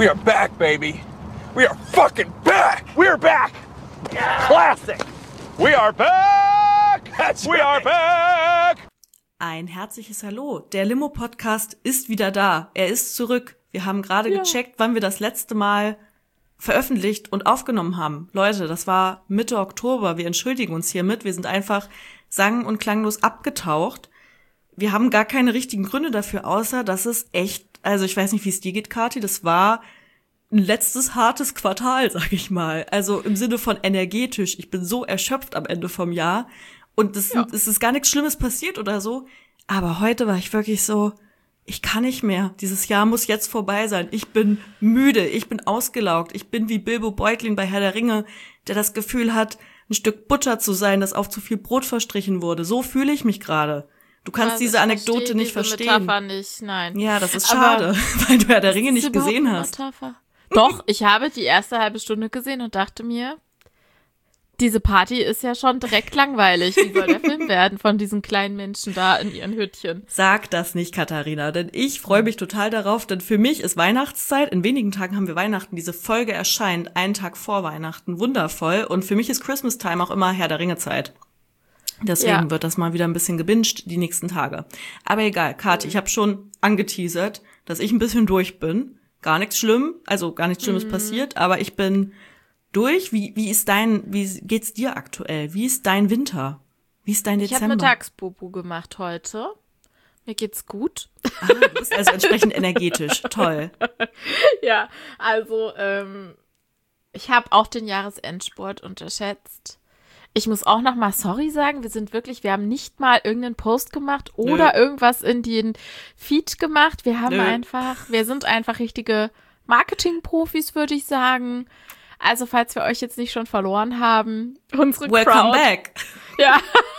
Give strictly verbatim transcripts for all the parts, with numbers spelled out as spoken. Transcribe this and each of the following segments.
We are back, baby. We are fucking back. We are back. Classic. We are back. That's We are back. Ein herzliches Hallo. Der Limo-Podcast ist wieder da. Er ist zurück. Wir haben gerade ja. gecheckt, wann wir das letzte Mal veröffentlicht und aufgenommen haben. Leute, das war Mitte Oktober. Wir entschuldigen uns hiermit. Wir sind einfach sang- und klanglos abgetaucht. Wir haben gar keine richtigen Gründe dafür, außer dass es echt, also ich weiß nicht, wie es dir geht, Kathi, das war ein letztes hartes Quartal, sag ich mal. Also im Sinne von energetisch. Ich bin so erschöpft am Ende vom Jahr. Und es, ja. es ist gar nichts Schlimmes passiert oder so. Aber heute war ich wirklich so, ich kann nicht mehr. Dieses Jahr muss jetzt vorbei sein. Ich bin müde, ich bin ausgelaugt. Ich bin wie Bilbo Beutlin bei Herr der Ringe, der das Gefühl hat, ein Stück Butter zu sein, das auf zu viel Brot verstrichen wurde. So fühle ich mich gerade. Du kannst also diese Anekdote verstehe nicht diese verstehen. Metapher nicht, nein. Ja, das ist schade, aber weil du Herr der Ringe nicht gesehen hast. Metapher? Doch, ich habe die erste halbe Stunde gesehen und dachte mir, diese Party ist ja schon direkt langweilig. Wie soll der Film werden von diesen kleinen Menschen da in ihren Hüttchen? Sag das nicht, Katharina, denn ich freue mich total darauf, denn für mich ist Weihnachtszeit. In wenigen Tagen haben wir Weihnachten. Diese Folge erscheint einen Tag vor Weihnachten. Wundervoll. Und für mich ist Christmas Time auch immer Herr der Ringe Zeit. Deswegen ja. wird das mal wieder ein bisschen gebinged die nächsten Tage. Aber egal, Kathi, ich habe schon angeteasert, dass ich ein bisschen durch bin. Gar nichts schlimm, also gar nichts Schlimmes mhm. passiert, aber ich bin durch. Wie wie ist dein, wie geht's dir aktuell? Wie ist dein Winter? Wie ist dein Dezember? Ich habe Mittagspopo gemacht heute. Mir geht's gut. Ah, du bist also entsprechend energetisch. Toll. Ja, also ähm, ich habe auch den Jahresendsport unterschätzt. Ich muss auch noch mal sorry sagen, wir sind wirklich, wir haben nicht mal irgendeinen Post gemacht oder Nö. irgendwas in den Feed gemacht. Wir haben Nö. einfach, wir sind einfach richtige Marketing-Profis, würde ich sagen. Also, falls wir euch jetzt nicht schon verloren haben, unsere Welcome Crowd. back. Ja.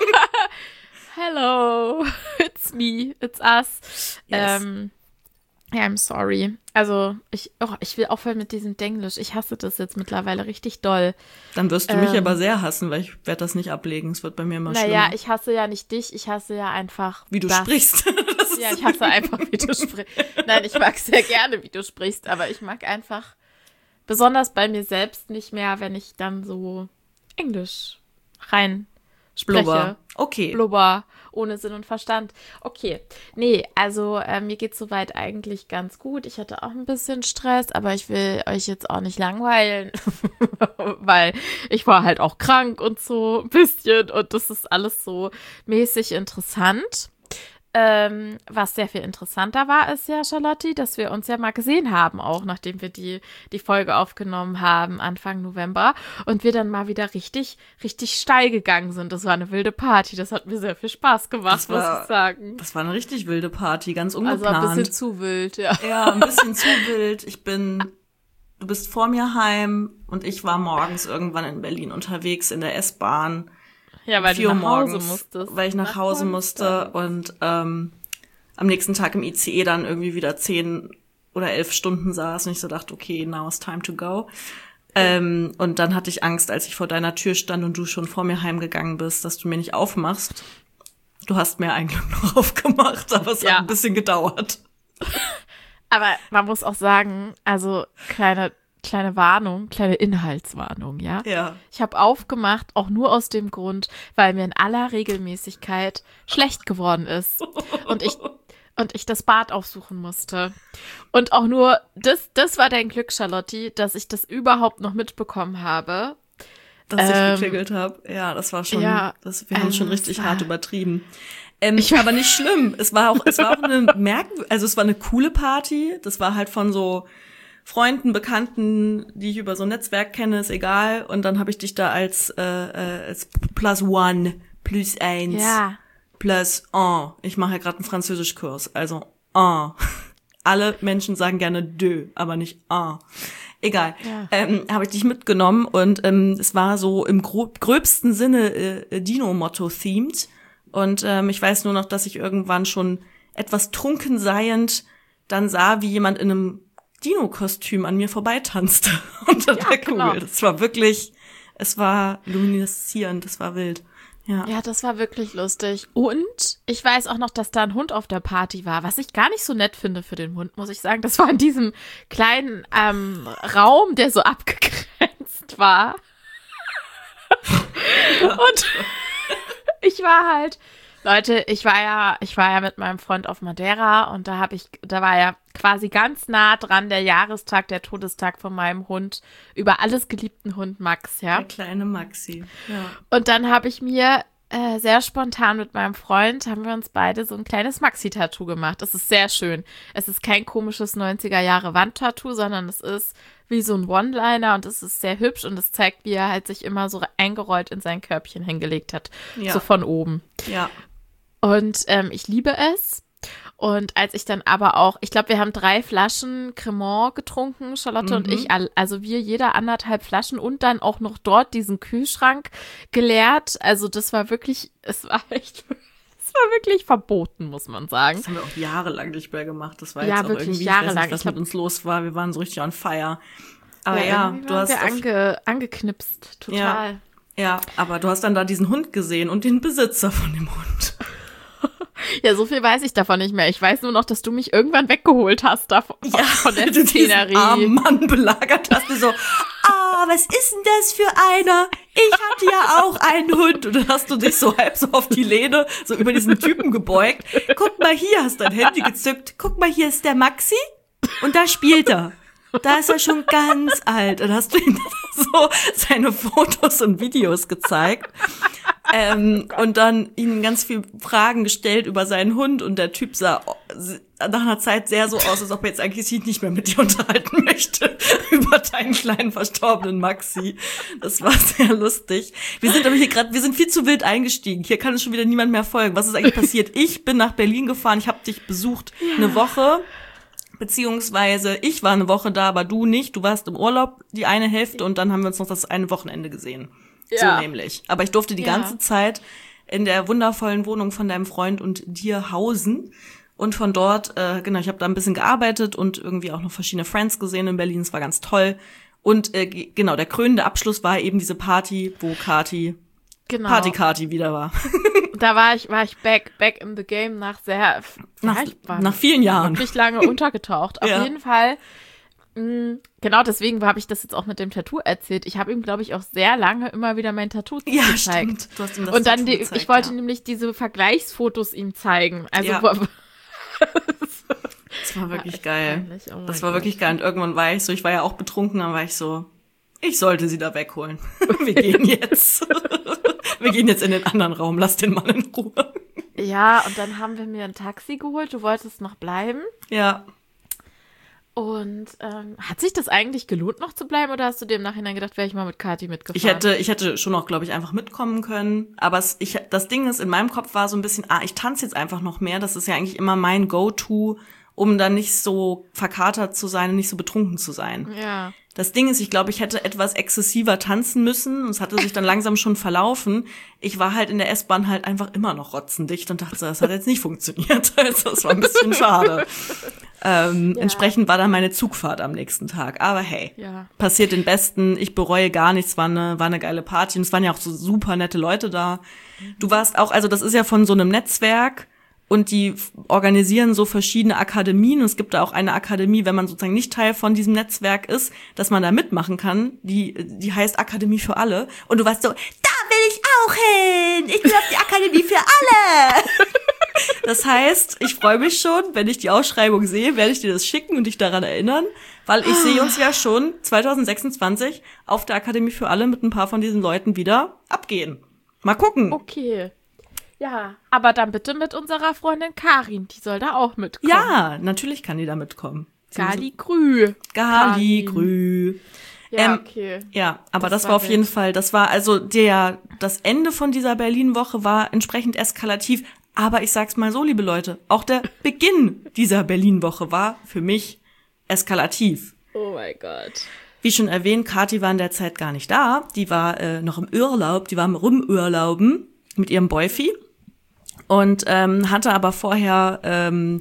Hello, it's me, it's us. Yes. Ähm, ja, I'm sorry. Also, ich, oh, ich will aufhören mit diesem Denglisch. Ich hasse das jetzt mittlerweile richtig doll. Dann wirst du ähm, mich aber sehr hassen, weil ich werde das nicht ablegen. Es wird bei mir immer schlimmer. Naja, ich hasse ja nicht dich, ich hasse ja einfach wie du das. sprichst. Ja, ich hasse einfach, wie du sprichst. Nein, ich mag sehr gerne, wie du sprichst, aber ich mag einfach besonders bei mir selbst nicht mehr, wenn ich dann so Englisch rein spreche. Blubber. Okay. Blubber, ohne Sinn und Verstand. Okay, nee, also äh, mir geht's soweit eigentlich ganz gut. Ich hatte auch ein bisschen Stress, aber ich will euch jetzt auch nicht langweilen, weil ich war halt auch krank und so ein bisschen und das ist alles so mäßig interessant. Ähm, was sehr viel interessanter war, ist ja, Charlotte, dass wir uns ja mal gesehen haben, auch nachdem wir die, die Folge aufgenommen haben, Anfang November, und wir dann mal wieder richtig, richtig steil gegangen sind. Das war eine wilde Party, das hat mir sehr viel Spaß gemacht, war, muss ich sagen. Das war eine richtig wilde Party, ganz ungeplant. Also ein bisschen zu wild, ja. Ja, ein bisschen zu wild. Ich bin, du bist vor mir heim und ich war morgens irgendwann in Berlin unterwegs in der S-Bahn. Ja, weil du nach Hause musstest. Weil ich nach, nach Hause musste und ähm, am nächsten Tag im I C E dann irgendwie wieder zehn oder elf Stunden saß und ich so dachte, okay, now it's time to go. Ähm, und dann hatte ich Angst, als ich vor deiner Tür stand und du schon vor mir heimgegangen bist, dass du mir nicht aufmachst. Du hast mir eigentlich noch aufgemacht, aber es ja. hat ein bisschen gedauert. Aber man muss auch sagen, also kleine Kleine Warnung, kleine Inhaltswarnung, ja? Ja. Ich habe aufgemacht, auch nur aus dem Grund, weil mir in aller Regelmäßigkeit schlecht geworden ist. Und ich, und ich das Bad aufsuchen musste. Und auch nur, das, das war dein Glück, Charlotte, dass ich das überhaupt noch mitbekommen habe. Dass ähm, ich geklingelt habe. Ja, das war schon, ja, das, wir haben ähm, schon richtig war, hart übertrieben. Ähm, ich aber nicht schlimm. Es war auch, es war auch eine merkwürdige, also es war eine coole Party. Das war halt von so Freunden, Bekannten, die ich über so ein Netzwerk kenne, ist egal. Und dann habe ich dich da als äh, als plus one, plus eins, ja. plus un. Ich mache ja gerade einen Französischkurs, also un. Alle Menschen sagen gerne deux, aber nicht un. Egal. Ja. Ähm, habe ich dich mitgenommen und ähm, es war so im grob, gröbsten Sinne äh, Dino-Motto-themed. Und ähm, ich weiß nur noch, dass ich irgendwann schon etwas trunken seiend dann sah, wie jemand in einem Dino-Kostüm an mir vorbeitanzte unter ja, der Kugel. Genau. Das war wirklich, es war lumineszierend, das war wild. Ja. Ja, das war wirklich lustig. Und ich weiß auch noch, dass da ein Hund auf der Party war, was ich gar nicht so nett finde für den Hund, muss ich sagen. Das war in diesem kleinen ähm, Raum, der so abgegrenzt war. Und ich war halt, Leute, ich war ja, ich war ja mit meinem Freund auf Madeira und da habe ich, da war ja quasi ganz nah dran der Jahrestag, der Todestag von meinem Hund, über alles geliebten Hund Max, ja. Der kleine Maxi. Ja. Und dann habe ich mir äh, sehr spontan mit meinem Freund, haben wir uns beide so ein kleines Maxi-Tattoo gemacht. Das ist sehr schön. Es ist kein komisches neunziger-Jahre-Wand-Tattoo, sondern es ist wie so ein One-Liner und es ist sehr hübsch und es zeigt, wie er halt sich immer so eingerollt in sein Körbchen hingelegt hat. Ja. So von oben. Ja. Und ähm, ich liebe es. Und als ich dann aber auch, ich glaube, wir haben drei Flaschen Cremant getrunken, Charlotte Mhm. und ich, all- also wir jeder anderthalb Flaschen und dann auch noch dort diesen Kühlschrank geleert. Also das war wirklich, es war echt, es war wirklich verboten, muss man sagen. Das haben wir auch jahrelang nicht mehr gemacht. Das war Ja, jetzt auch wirklich irgendwie, jahrelang. ich weiß nicht, was Ich hab- mit uns los war. Wir waren so richtig on fire. Aber ja, irgendwie du waren hast wir auf, ange, angeknipst, total. ja, aber du hast dann da diesen Hund gesehen und den Besitzer von dem Hund. Ja, so viel weiß ich davon nicht mehr. Ich weiß nur noch, dass du mich irgendwann weggeholt hast davon, von der du diesen Szenerie. armen Mann belagert hast, du so, ah, was ist denn das für einer? Ich hatte ja auch einen Hund. Und dann hast du dich so halb so auf die Lehne, so über diesen Typen gebeugt. Guck mal hier, hast dein Handy gezückt. Guck mal, hier ist der Maxi und da spielt er. Da ist er schon ganz alt. Und hast du ihm so seine Fotos und Videos gezeigt. Ähm, und dann ihm ganz viele Fragen gestellt über seinen Hund und der Typ sah nach einer Zeit sehr so aus, als ob er jetzt eigentlich sich nicht mehr mit dir unterhalten möchte über deinen kleinen verstorbenen Maxi. Das war sehr lustig. Wir sind aber hier gerade, wir sind viel zu wild eingestiegen. Hier kann uns schon wieder niemand mehr folgen. Was ist eigentlich passiert? Ich bin nach Berlin gefahren, ich habe dich besucht eine Woche. Beziehungsweise ich war eine Woche da, aber du nicht. Du warst im Urlaub die eine Hälfte und dann haben wir uns noch das eine Wochenende gesehen. Ja. So nämlich. Aber ich durfte die Ja. ganze Zeit in der wundervollen Wohnung von deinem Freund und dir hausen. Und von dort, äh, genau, ich habe da ein bisschen gearbeitet und irgendwie auch noch verschiedene Friends gesehen in Berlin. Es war ganz toll. Und äh, ge- genau, der krönende Abschluss war eben diese Party, wo Kati, Genau. Party-Kati wieder war. Da war ich, war ich back, back in the game nach sehr, Nach, ja, ich war nach vielen Jahren. wirklich lange untergetaucht. Auf Ja. jeden Fall, mh, genau deswegen habe ich das jetzt auch mit dem Tattoo erzählt. Ich habe ihm, glaube ich, auch sehr lange immer wieder mein Tattoo Ja, gezeigt. stimmt. Du hast ihm das Und dann, Tattoo die, gezeigt, ich wollte ja. nämlich diese Vergleichsfotos ihm zeigen. Also, Ja. wo, Das war wirklich echt geil. peinlich. Oh mein Das war Gott. wirklich geil. Und irgendwann war ich so, ich war ja auch betrunken, dann war ich so, ich sollte sie da wegholen. Wir gehen jetzt. Wir gehen jetzt in den anderen Raum, lass den Mann in Ruhe. Ja, und dann haben wir mir ein Taxi geholt. Du wolltest noch bleiben. Ja. Und ähm, hat sich das eigentlich gelohnt, noch zu bleiben? Oder hast du dir im Nachhinein gedacht, wäre ich mal mit Kathi mitgefahren? Ich hätte, ich hätte schon noch, glaube ich, einfach mitkommen können. Aber es, ich, das Ding ist, in meinem Kopf war so ein bisschen, ah, ich tanze jetzt einfach noch mehr. Das ist ja eigentlich immer mein Go-To, um dann nicht so verkatert zu sein und nicht so betrunken zu sein. Ja. Das Ding ist, ich glaube, ich hätte etwas exzessiver tanzen müssen. Und es hatte sich dann langsam schon verlaufen. Ich war halt in der S-Bahn halt einfach immer noch rotzendicht und dachte, das hat jetzt nicht funktioniert. Also es war ein bisschen schade. Ähm, Ja. Entsprechend war dann meine Zugfahrt am nächsten Tag. Aber hey, Ja. passiert den Besten. Ich bereue gar nichts. War eine, war eine geile Party. Und es waren ja auch so super nette Leute da. Du warst auch, also das ist ja von so einem Netzwerk. Und die f- organisieren so verschiedene Akademien. Und es gibt da auch eine Akademie, wenn man sozusagen nicht Teil von diesem Netzwerk ist, dass man da mitmachen kann. Die, die heißt Akademie für alle. Und du warst so, da will ich auch hin. Ich will auf die Akademie für alle. Das heißt, ich freue mich schon, wenn ich die Ausschreibung sehe, werde ich dir das schicken und dich daran erinnern. Weil ich sehe uns ja schon zwanzig sechsundzwanzig auf der Akademie für alle mit ein paar von diesen Leuten wieder abgehen. Mal gucken. Okay. Ja, aber dann bitte mit unserer Freundin Karin. Die soll da auch mitkommen. Ja, natürlich kann die da mitkommen. Sie Gali Grü. Gali, Karin. Grü. Ja, Ähm, okay. Ja, aber Das das, war war auf wild. jeden Fall, das war also der, das Ende von dieser Berlin-Woche war entsprechend eskalativ. Aber ich sag's mal so, liebe Leute, auch der Beginn dieser Berlin-Woche war für mich eskalativ. Oh mein Gott. Wie schon erwähnt, Kathi war in der Zeit gar nicht da. Die war äh, noch im Urlaub, die war im Rumurlauben mit ihrem Boyfi und ähm, hatte aber vorher ähm,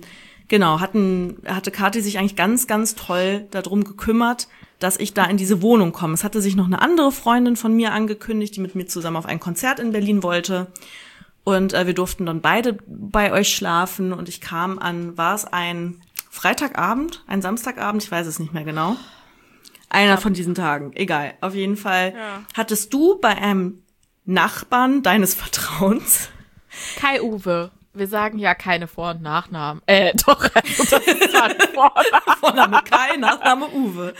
genau, hatten, hatte Kathi sich eigentlich ganz, ganz toll darum gekümmert, dass ich da in diese Wohnung komme. Es hatte sich noch eine andere Freundin von mir angekündigt, die mit mir zusammen auf ein Konzert in Berlin wollte. Und äh, wir durften dann beide bei euch schlafen. Und ich kam an, war es ein Freitagabend, ein Samstagabend, ich weiß es nicht mehr genau. Einer von diesen Tagen, egal. Auf jeden Fall Ja. hattest du bei einem Nachbarn deines Vertrauens Kai Uwe. Wir sagen ja keine Vor- und Nachnamen. Äh, doch, also das ist zwar ein Vorname. Vorname Kai, Nachname Uwe.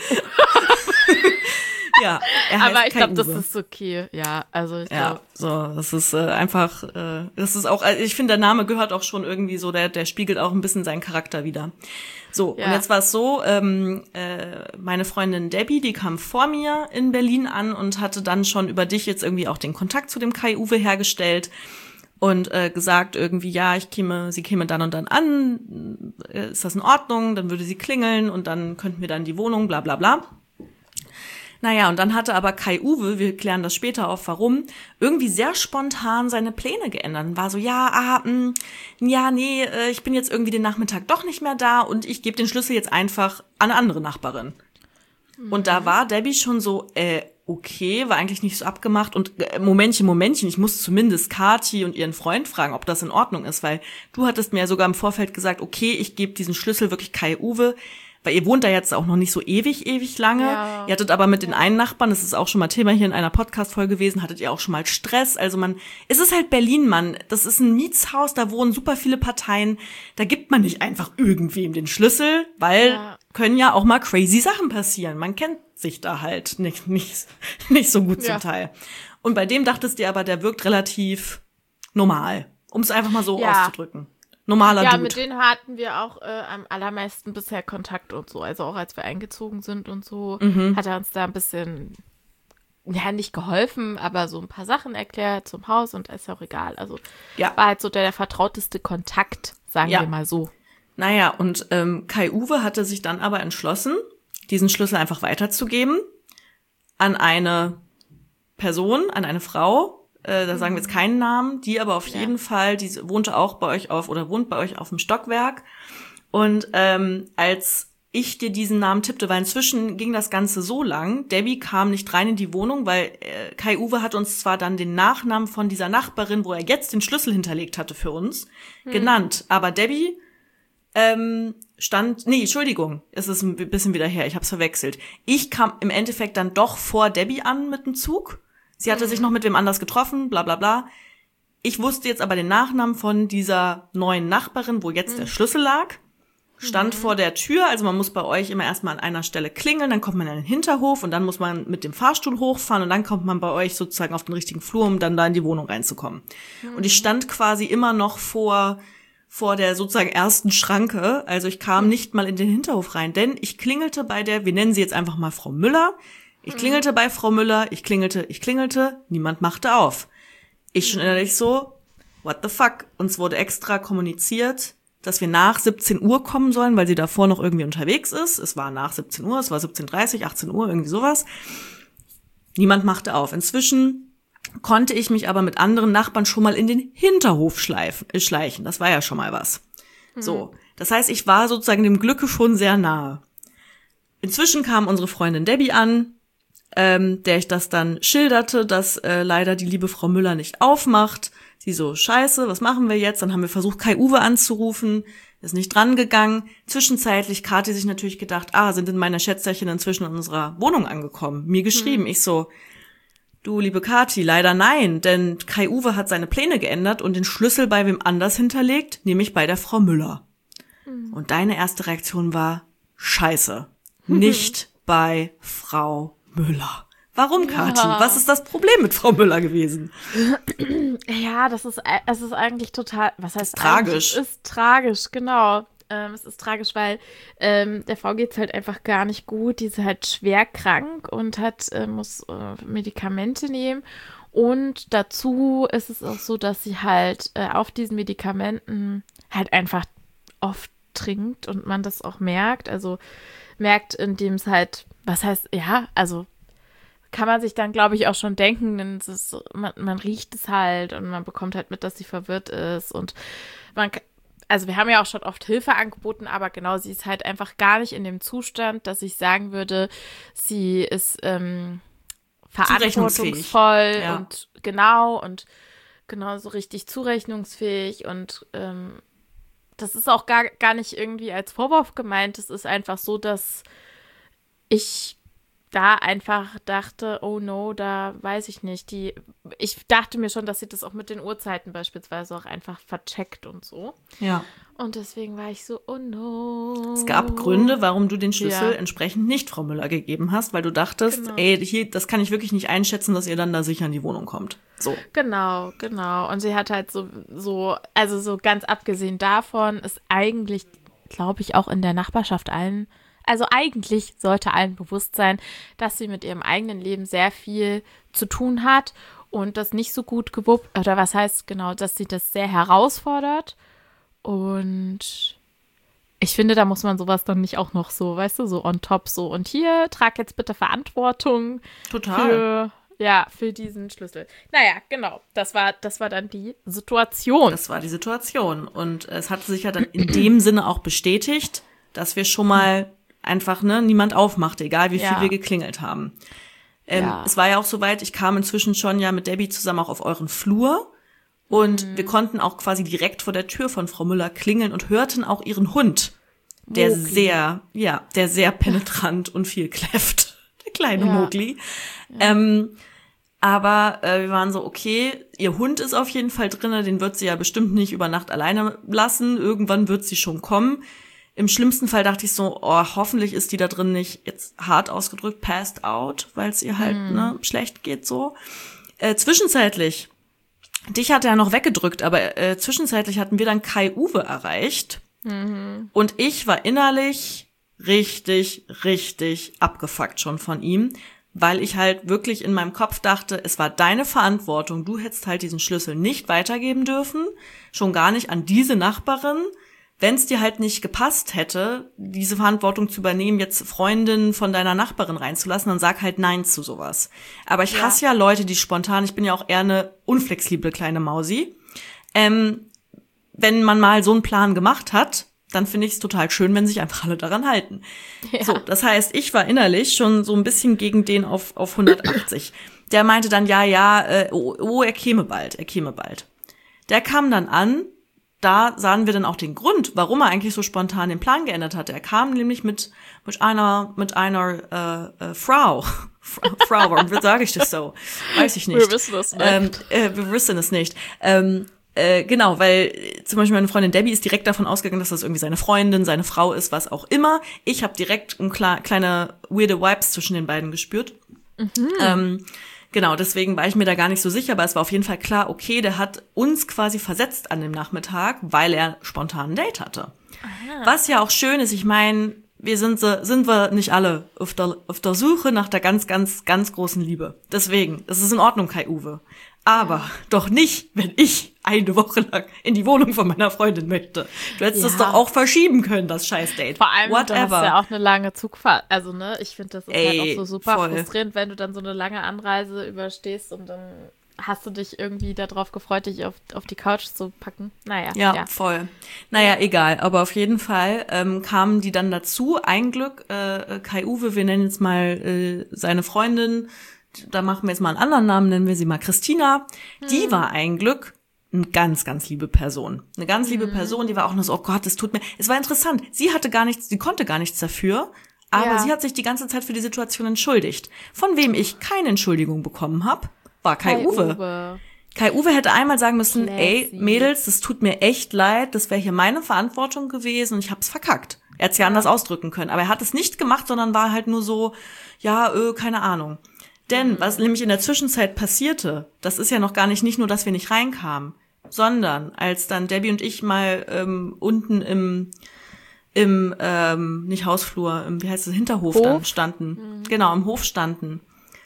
Ja, er heißt Aber ich Kai glaube, das Uwe. ist okay. Ja, also ich Ja, glaube. so, das ist äh, einfach, äh, das ist auch, also ich finde, der Name gehört auch schon irgendwie so, der, der spiegelt auch ein bisschen seinen Charakter wider. So, Ja. und jetzt war es so, ähm, äh, meine Freundin Debbie, die kam vor mir in Berlin an und hatte dann schon über dich jetzt irgendwie auch den Kontakt zu dem Kai Uwe hergestellt und äh, gesagt irgendwie, ja, ich käme, sie käme dann und dann an, äh, ist das in Ordnung? Dann würde sie klingeln und dann könnten wir dann die Wohnung, bla bla bla. Naja, und dann hatte aber Kai Uwe, wir klären das später auf, warum, irgendwie sehr spontan seine Pläne geändert. Und war so, ja, ah, mh, ja, nee, äh, ich bin jetzt irgendwie den Nachmittag doch nicht mehr da und ich gebe den Schlüssel jetzt einfach an eine andere Nachbarin. Mhm. Und da war Debbie schon so, äh, okay, war eigentlich nicht so abgemacht. Und äh, Momentchen, Momentchen, ich muss zumindest Kathi und ihren Freund fragen, ob das in Ordnung ist, weil du hattest mir ja sogar im Vorfeld gesagt, okay, ich gebe diesen Schlüssel wirklich Kai Uwe, weil ihr wohnt da jetzt auch noch nicht so ewig, ewig lange. Ja. Ihr hattet aber mit den einen Nachbarn, das ist auch schon mal Thema hier in einer Podcast-Folge gewesen, hattet ihr auch schon mal Stress. Also man, es ist halt Berlin, Mann. Das ist ein Mietshaus, da wohnen super viele Parteien. Da gibt man nicht einfach irgendwem den Schlüssel, weil Ja. können ja auch mal crazy Sachen passieren. Man kennt sich da halt nicht, nicht, nicht so gut zum Ja. Teil. Und bei dem dachtest du aber, der wirkt relativ normal, um es einfach mal so Ja. auszudrücken. Normaler Ja, Dude. mit denen hatten wir auch äh, am allermeisten bisher Kontakt und so. Also auch als wir eingezogen sind und so, Mhm. hat er uns da ein bisschen, ja, nicht geholfen, aber so ein paar Sachen erklärt zum Haus und ist ja auch egal. Also Ja. war halt so der, der vertrauteste Kontakt, sagen Ja. wir mal so. Naja, und ähm, Kai Uwe hatte sich dann aber entschlossen, diesen Schlüssel einfach weiterzugeben an eine Person, an eine Frau, äh, da sagen wir jetzt keinen Namen, die aber auf Ja. jeden Fall, die wohnte auch bei euch auf oder wohnt bei euch auf dem Stockwerk. Und ähm, als ich dir diesen Namen tippte, weil inzwischen ging das Ganze so lang, Debbie kam nicht rein in die Wohnung, weil äh, Kai Uwe hat uns zwar dann den Nachnamen von dieser Nachbarin, wo er jetzt den Schlüssel hinterlegt hatte für uns, genannt, aber Debbie ähm, stand, nee, Entschuldigung, es ist ein bisschen wieder her, ich hab's verwechselt. Ich kam im Endeffekt dann doch vor Debbie an mit dem Zug. Sie hatte sich noch mit wem anders getroffen, bla bla bla. Ich wusste jetzt aber den Nachnamen von dieser neuen Nachbarin, wo jetzt der Schlüssel lag. Stand vor der Tür, also man muss bei euch immer erstmal an einer Stelle klingeln, dann kommt man in den Hinterhof und dann muss man mit dem Fahrstuhl hochfahren und dann kommt man bei euch sozusagen auf den richtigen Flur, um dann da in die Wohnung reinzukommen. Und ich stand quasi immer noch vor vor der sozusagen ersten Schranke, also ich kam nicht mal in den Hinterhof rein, denn ich klingelte bei der, wir nennen sie jetzt einfach mal Frau Müller, ich klingelte bei Frau Müller, ich klingelte, ich klingelte, niemand machte auf. Ich schon innerlich so, what the fuck? Uns wurde extra kommuniziert, dass wir nach siebzehn Uhr kommen sollen, weil sie davor noch irgendwie unterwegs ist. Es war nach siebzehn Uhr, es war siebzehn Uhr dreißig, achtzehn Uhr, irgendwie sowas. Niemand machte auf. Inzwischen konnte ich mich aber mit anderen Nachbarn schon mal in den Hinterhof schleifen, äh, schleichen. Das war ja schon mal was. So, das heißt, ich war sozusagen dem Glücke schon sehr nahe. Inzwischen kam unsere Freundin Debbie an, ähm, der ich das dann schilderte, dass äh, leider die liebe Frau Müller nicht aufmacht. Sie so, scheiße, was machen wir jetzt? Dann haben wir versucht, Kai Uwe anzurufen, ist nicht dran gegangen. Zwischenzeitlich Kathi sich natürlich gedacht, ah, sind denn meine Schätzerchen inzwischen in unserer Wohnung angekommen? Mir geschrieben, mhm. Ich so, du liebe Kathi, leider nein, denn Kai Uwe hat seine Pläne geändert und den Schlüssel bei wem anders hinterlegt, nämlich bei der Frau Müller. Mhm. Und deine erste Reaktion war, scheiße, nicht bei Frau Müller. Warum, Kathi? Ja. Was ist das Problem mit Frau Müller gewesen? Ja, das ist, es ist eigentlich total, was heißt tragisch? Es ist tragisch, genau. Ähm, es ist tragisch, weil ähm, der Frau geht's halt einfach gar nicht gut. Die ist halt schwer krank und hat äh, muss äh, Medikamente nehmen. Und dazu ist es auch so, dass sie halt äh, auf diesen Medikamenten halt einfach oft trinkt und man das auch merkt. Also merkt, indem es halt, was heißt, ja, also kann man sich dann, glaube ich, auch schon denken, denn es ist, man, man riecht es halt und man bekommt halt mit, dass sie verwirrt ist und man, also wir haben ja auch schon oft Hilfe angeboten, aber genau, sie ist halt einfach gar nicht in dem Zustand, dass ich sagen würde, sie ist ähm, verantwortungsvoll ja. und genau und genauso richtig zurechnungsfähig und ähm, das ist auch gar, gar nicht irgendwie als Vorwurf gemeint. Es ist einfach so, dass ich da einfach dachte, oh no, da weiß ich nicht. Die, ich dachte mir schon, dass sie das auch mit den Uhrzeiten beispielsweise auch einfach vercheckt und so. Ja. Und deswegen war ich so, oh no. Es gab Gründe, warum du den Schlüssel Ja. entsprechend nicht Frau Müller gegeben hast, weil du dachtest, Genau. ey, hier, das kann ich wirklich nicht einschätzen, dass ihr dann da sicher in die Wohnung kommt. So. Genau, genau. Und sie hat halt so, so, also so ganz abgesehen davon ist eigentlich, glaube ich, auch in der Nachbarschaft allen, also eigentlich sollte allen bewusst sein, dass sie mit ihrem eigenen Leben sehr viel zu tun hat und das nicht so gut gewuppt, oder was heißt genau, dass sie das sehr herausfordert. Und ich finde, da muss man sowas dann nicht auch noch so, weißt du, so on top so. Und hier, trag jetzt bitte Verantwortung Total. für, ja, für diesen Schlüssel. Naja, genau. Das war, das war dann die Situation. Das war die Situation. Und es hat sich ja dann in dem Sinne auch bestätigt, dass wir schon mal einfach, ne, niemand aufmachte, egal wie viel Ja. wir geklingelt haben. Ähm, Ja. Es war ja auch soweit, ich kam inzwischen schon ja mit Debbie zusammen auch auf euren Flur und Mhm. wir konnten auch quasi direkt vor der Tür von Frau Müller klingeln und hörten auch ihren Hund, der Mowgli. sehr, ja, der sehr penetrant und viel kläfft. Der kleine Ja. Mowgli. Ähm, aber äh, wir waren so, okay, ihr Hund ist auf jeden Fall drinne, den wird sie ja bestimmt nicht über Nacht alleine lassen. Irgendwann wird sie schon kommen. Im schlimmsten Fall dachte ich so, oh, hoffentlich ist die da drin nicht, jetzt hart ausgedrückt, passed out, weil es ihr halt ne, schlecht geht so. Äh, zwischenzeitlich, dich hat er noch weggedrückt, aber äh, zwischenzeitlich hatten wir dann Kai-Uwe erreicht. Und ich war innerlich richtig, richtig abgefuckt schon von ihm, weil ich halt wirklich in meinem Kopf dachte, es war deine Verantwortung, du hättest halt diesen Schlüssel nicht weitergeben dürfen, schon gar nicht an diese Nachbarin. Wenn es dir halt nicht gepasst hätte, diese Verantwortung zu übernehmen, jetzt Freundinnen von deiner Nachbarin reinzulassen, dann sag halt Nein zu sowas. Aber ich Ja. hasse ja Leute, die spontan, ich bin ja auch eher eine unflexible kleine Mausi. Ähm, wenn man mal so einen Plan gemacht hat, dann finde ich es total schön, wenn sich einfach alle daran halten. Ja. So, das heißt, ich war innerlich schon so ein bisschen gegen den auf, auf hundertachtzig. Der meinte dann, ja, ja, äh, oh, oh, er käme bald, er käme bald. Der kam dann an, da sahen wir dann auch den Grund, warum er eigentlich so spontan den Plan geändert hatte. Er kam nämlich mit mit einer mit einer äh, äh, Frau, Frau, warum sage ich das so? Weiß ich nicht. Wir wissen es nicht. Ähm, äh, wir wissen es nicht. Ähm, äh, genau, weil zum Beispiel meine Freundin Debbie ist direkt davon ausgegangen, dass das irgendwie seine Freundin, seine Frau ist, was auch immer. Ich habe direkt ein klar, kleine weirde Vibes zwischen den beiden gespürt. Ähm, Genau, deswegen war ich mir da gar nicht so sicher, aber es war auf jeden Fall klar, okay, der hat uns quasi versetzt an dem Nachmittag, weil er spontan ein Date hatte. Was ja auch schön ist, ich meine, wir sind so, sind wir nicht alle auf der, auf der Suche nach der ganz, ganz, ganz großen Liebe. Deswegen, es ist in Ordnung, Kai-Uwe. Aber ja. doch nicht, wenn ich eine Woche lang in die Wohnung von meiner Freundin möchte. Du hättest Ja. das doch auch verschieben können, das Scheiß-Date. Vor allem, Whatever. du hast ja auch eine lange Zugfahrt. Also, ne, ich finde, das ist Ey, halt auch so super voll. frustrierend, wenn du dann so eine lange Anreise überstehst und dann hast du dich irgendwie darauf gefreut, dich auf, auf die Couch zu packen. Naja, Ja, ja. voll. Naja, egal. Aber auf jeden Fall ähm, kamen die dann dazu. Ein Glück, äh, Kai-Uwe, wir nennen jetzt mal äh, seine Freundin, da machen wir jetzt mal einen anderen Namen, nennen wir sie mal Christina. Die war ein Glück eine ganz, ganz liebe Person. Eine ganz liebe Person, die war auch nur so, oh Gott, das tut mir... Es war interessant. Sie hatte gar nichts, sie konnte gar nichts dafür, aber Ja. sie hat sich die ganze Zeit für die Situation entschuldigt. Von wem ich keine Entschuldigung bekommen habe, war Kai-Uwe. Kai-Uwe. Kai-Uwe hätte einmal sagen müssen, Classy. ey, Mädels, das tut mir echt leid, das wäre hier meine Verantwortung gewesen und ich hab's verkackt. Er hätte es ja anders ausdrücken können, aber er hat es nicht gemacht, sondern war halt nur so, ja, äh, keine Ahnung. Denn was nämlich in der Zwischenzeit passierte, das ist ja noch gar nicht, nicht nur, dass wir nicht reinkamen, sondern als dann Debbie und ich mal ähm, unten im, im ähm, nicht Hausflur, im, wie heißt es, Hinterhof Hof? dann standen, genau, im Hof standen,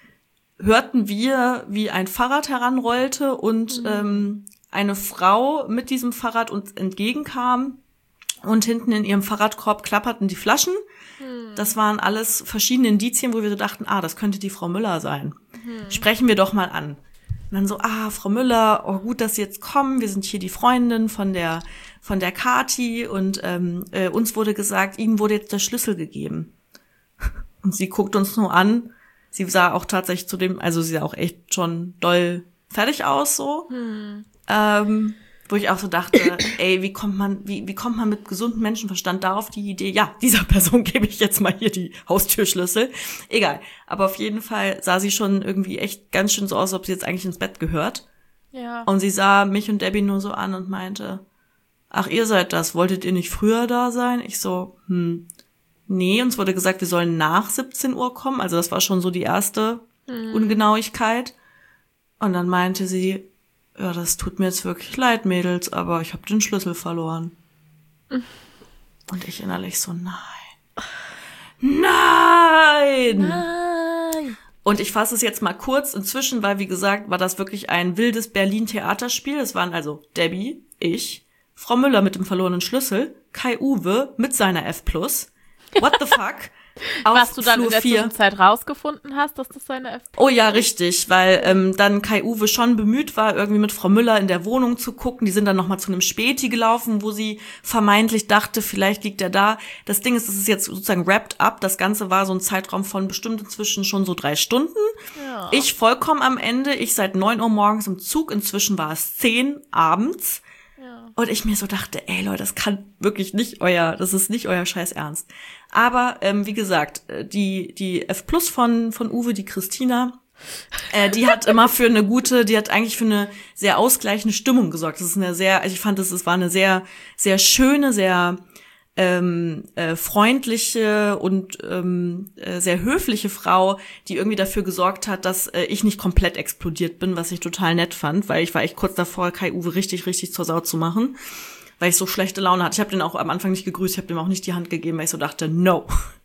hörten wir, wie ein Fahrrad heranrollte und ähm, eine Frau mit diesem Fahrrad uns entgegenkam und hinten in ihrem Fahrradkorb klapperten die Flaschen. Das waren alles verschiedene Indizien, wo wir so dachten, ah, das könnte die Frau Müller sein. Sprechen wir doch mal an. Und dann so, ah, Frau Müller, oh gut, dass Sie jetzt kommen. Wir sind hier die Freundin von der von der Kati und ähm, äh, uns wurde gesagt, ihnen wurde jetzt der Schlüssel gegeben. Und sie guckt uns nur an. Sie sah auch tatsächlich zu dem, also sie sah auch echt schon doll fertig aus, so. Hm. Ähm, wo ich auch so dachte, ey, wie kommt man, wie, wie kommt man mit gesundem Menschenverstand darauf die Idee, ja, dieser Person gebe ich jetzt mal hier die Haustürschlüssel. Egal. Aber auf jeden Fall sah sie schon irgendwie echt ganz schön so aus, als ob sie jetzt eigentlich ins Bett gehört. Ja. Und sie sah mich und Debbie nur so an und meinte, ach, ihr seid das, wolltet ihr nicht früher da sein? Ich so, hm, nee, uns wurde gesagt, wir sollen nach siebzehn Uhr kommen. Also das war schon so die erste hm. Ungenauigkeit. Und dann meinte sie, ja, das tut mir jetzt wirklich leid, Mädels, aber ich habe den Schlüssel verloren. Mhm. Und ich innerlich so, nein. Nein! Nein! Und ich fasse es jetzt mal kurz. Inzwischen, weil, wie gesagt, war das wirklich ein wildes Berlin-Theaterspiel. Es waren also Debbie, ich, Frau Müller mit dem verlorenen Schlüssel, Kai-Uwe mit seiner F plus. What the fuck? Was du dann Flur in der vier. Zwischenzeit rausgefunden hast, dass das seine F plus ist? Oh ja, richtig, weil ähm, dann Kai-Uwe schon bemüht war, irgendwie mit Frau Müller in der Wohnung zu gucken. Die sind dann nochmal zu einem Späti gelaufen, wo sie vermeintlich dachte, vielleicht liegt er da. Das Ding ist, es ist jetzt sozusagen wrapped up. Das Ganze war so ein Zeitraum von bestimmt inzwischen schon so drei Stunden. Ja. Ich vollkommen am Ende. Ich seit neun Uhr morgens im Zug. Inzwischen war es zehn abends. Ja. Und ich mir so dachte, ey Leute, das kann wirklich nicht euer, das ist nicht euer Scheiß Ernst. Aber ähm, wie gesagt, die die F plus von von Uwe, die Christina, äh, die hat immer für eine gute, die hat eigentlich für eine sehr ausgleichende Stimmung gesorgt. Das ist eine sehr, also ich fand, das es war eine sehr sehr schöne, sehr ähm, äh, freundliche und ähm, äh, sehr höfliche Frau, die irgendwie dafür gesorgt hat, dass äh, ich nicht komplett explodiert bin, was ich total nett fand, weil ich war echt kurz davor, Kai-Uwe richtig, richtig zur Sau zu machen, weil ich so schlechte Laune hatte. Ich habe den auch am Anfang nicht gegrüßt, ich habe dem auch nicht die Hand gegeben, weil ich so dachte, no,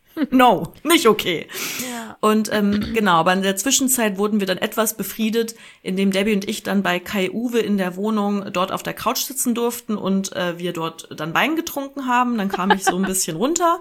no, nicht okay. Ja. Und ähm, genau, aber in der Zwischenzeit wurden wir dann etwas befriedet, indem Debbie und ich dann bei Kai-Uwe in der Wohnung dort auf der Couch sitzen durften und äh, wir dort dann Wein getrunken haben. Dann kam ich so ein bisschen runter.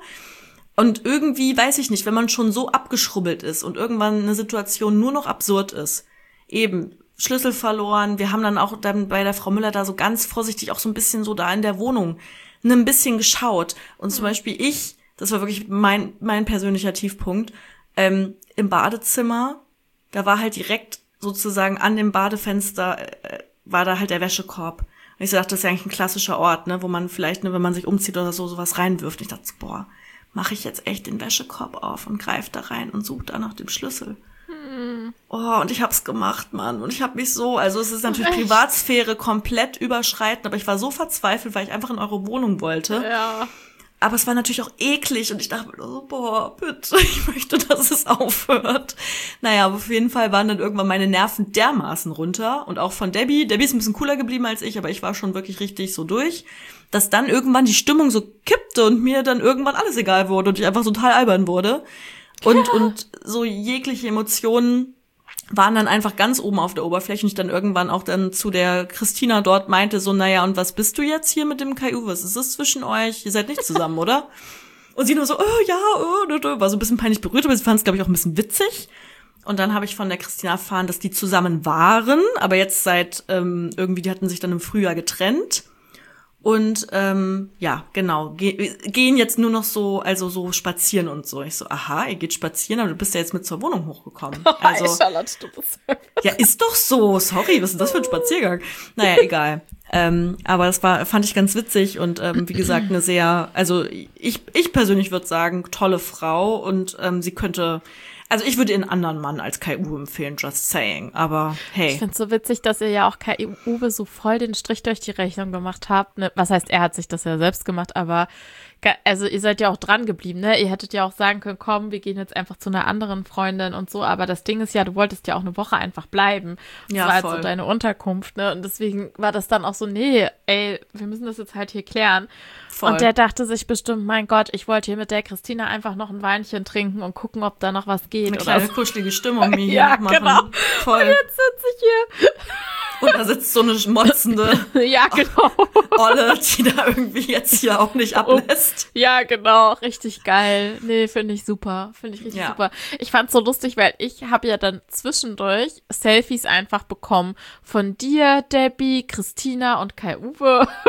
Und irgendwie, weiß ich nicht, wenn man schon so abgeschrubbelt ist und irgendwann eine Situation nur noch absurd ist, eben Schlüssel verloren, wir haben dann auch dann bei der Frau Müller da so ganz vorsichtig auch so ein bisschen so da in der Wohnung ein bisschen geschaut. Und zum Beispiel ich, das war wirklich mein mein persönlicher Tiefpunkt, ähm, im Badezimmer, da war halt direkt sozusagen an dem Badefenster, äh, war da halt der Wäschekorb. Und ich so dachte, das ist ja eigentlich ein klassischer Ort, ne, wo man vielleicht, ne, wenn man sich umzieht oder so, sowas reinwirft. Und ich dachte, boah, mache ich jetzt echt den Wäschekorb auf und greife da rein und suche da nach dem Schlüssel. Hm. Oh, und ich hab's gemacht, Mann. Und ich hab mich so, also es ist natürlich echt? Privatsphäre komplett überschreiten, aber ich war so verzweifelt, weil ich einfach in eure Wohnung wollte. Ja. Aber es war natürlich auch eklig und ich dachte mir so, boah, bitte, ich möchte, dass es aufhört. Naja, aber auf jeden Fall waren dann irgendwann meine Nerven dermaßen runter und auch von Debbie. Debbie ist ein bisschen cooler geblieben als ich, aber ich war schon wirklich richtig so durch, dass dann irgendwann die Stimmung so kippte und mir dann irgendwann alles egal wurde und ich einfach total albern wurde. Und, ja. und so jegliche Emotionen waren dann einfach ganz oben auf der Oberfläche und ich dann irgendwann auch dann zu der Christina dort meinte so, naja, und was bist du jetzt hier mit dem Kai-Uwe? Was ist das zwischen euch? Ihr seid nicht zusammen, oder? Und sie nur so, oh ja, oh, war so ein bisschen peinlich berührt, aber sie fand es, glaube ich, auch ein bisschen witzig. Und dann habe ich von der Christina erfahren, dass die zusammen waren, aber jetzt seit ähm, irgendwie, die hatten sich dann im Frühjahr getrennt. Und ähm, ja, genau, ge- gehen jetzt nur noch so, also so spazieren und so. Ich so, aha, ihr geht spazieren, aber du bist ja jetzt mit zur Wohnung hochgekommen. Also, hey, Charlotte, du bist ja, ist doch so. Sorry, was ist das für ein Spaziergang? Naja, egal. Ähm, aber das war, fand ich ganz witzig und ähm, wie gesagt, eine sehr, also ich ich persönlich würde sagen, tolle Frau und ähm, sie könnte, also ich würde ihr einen anderen Mann als Kai-Uwe empfehlen, just saying, aber hey. Ich finde es so witzig, dass ihr ja auch Kai-Uwe so voll den Strich durch die Rechnung gemacht habt. Ne? Was heißt, er hat sich das ja selbst gemacht, aber also ihr seid ja auch dran geblieben, ne? Ihr hättet ja auch sagen können, komm, wir gehen jetzt einfach zu einer anderen Freundin und so, aber das Ding ist ja, du wolltest ja auch eine Woche einfach bleiben. Das ja, war voll. halt so deine Unterkunft, ne? Und deswegen war das dann auch so, nee, ey, wir müssen das jetzt halt hier klären. Voll. Und der dachte sich bestimmt, mein Gott, ich wollte hier mit der Christina einfach noch ein Weinchen trinken und gucken, ob da noch was geht. Eine oder kleine so. kuschelige Stimmung mir hier Ja, machen. genau. Voll. Und jetzt sitze ich hier. Und da sitzt so eine schmotzende ja, genau. Olle, die da irgendwie jetzt hier auch nicht ablässt. Ja, genau. Richtig geil. Nee, finde ich super. Finde ich richtig Ja. super. Ich fand's so lustig, weil ich habe ja dann zwischendurch Selfies einfach bekommen von dir, Debbie, Christina und Kai-Uwe.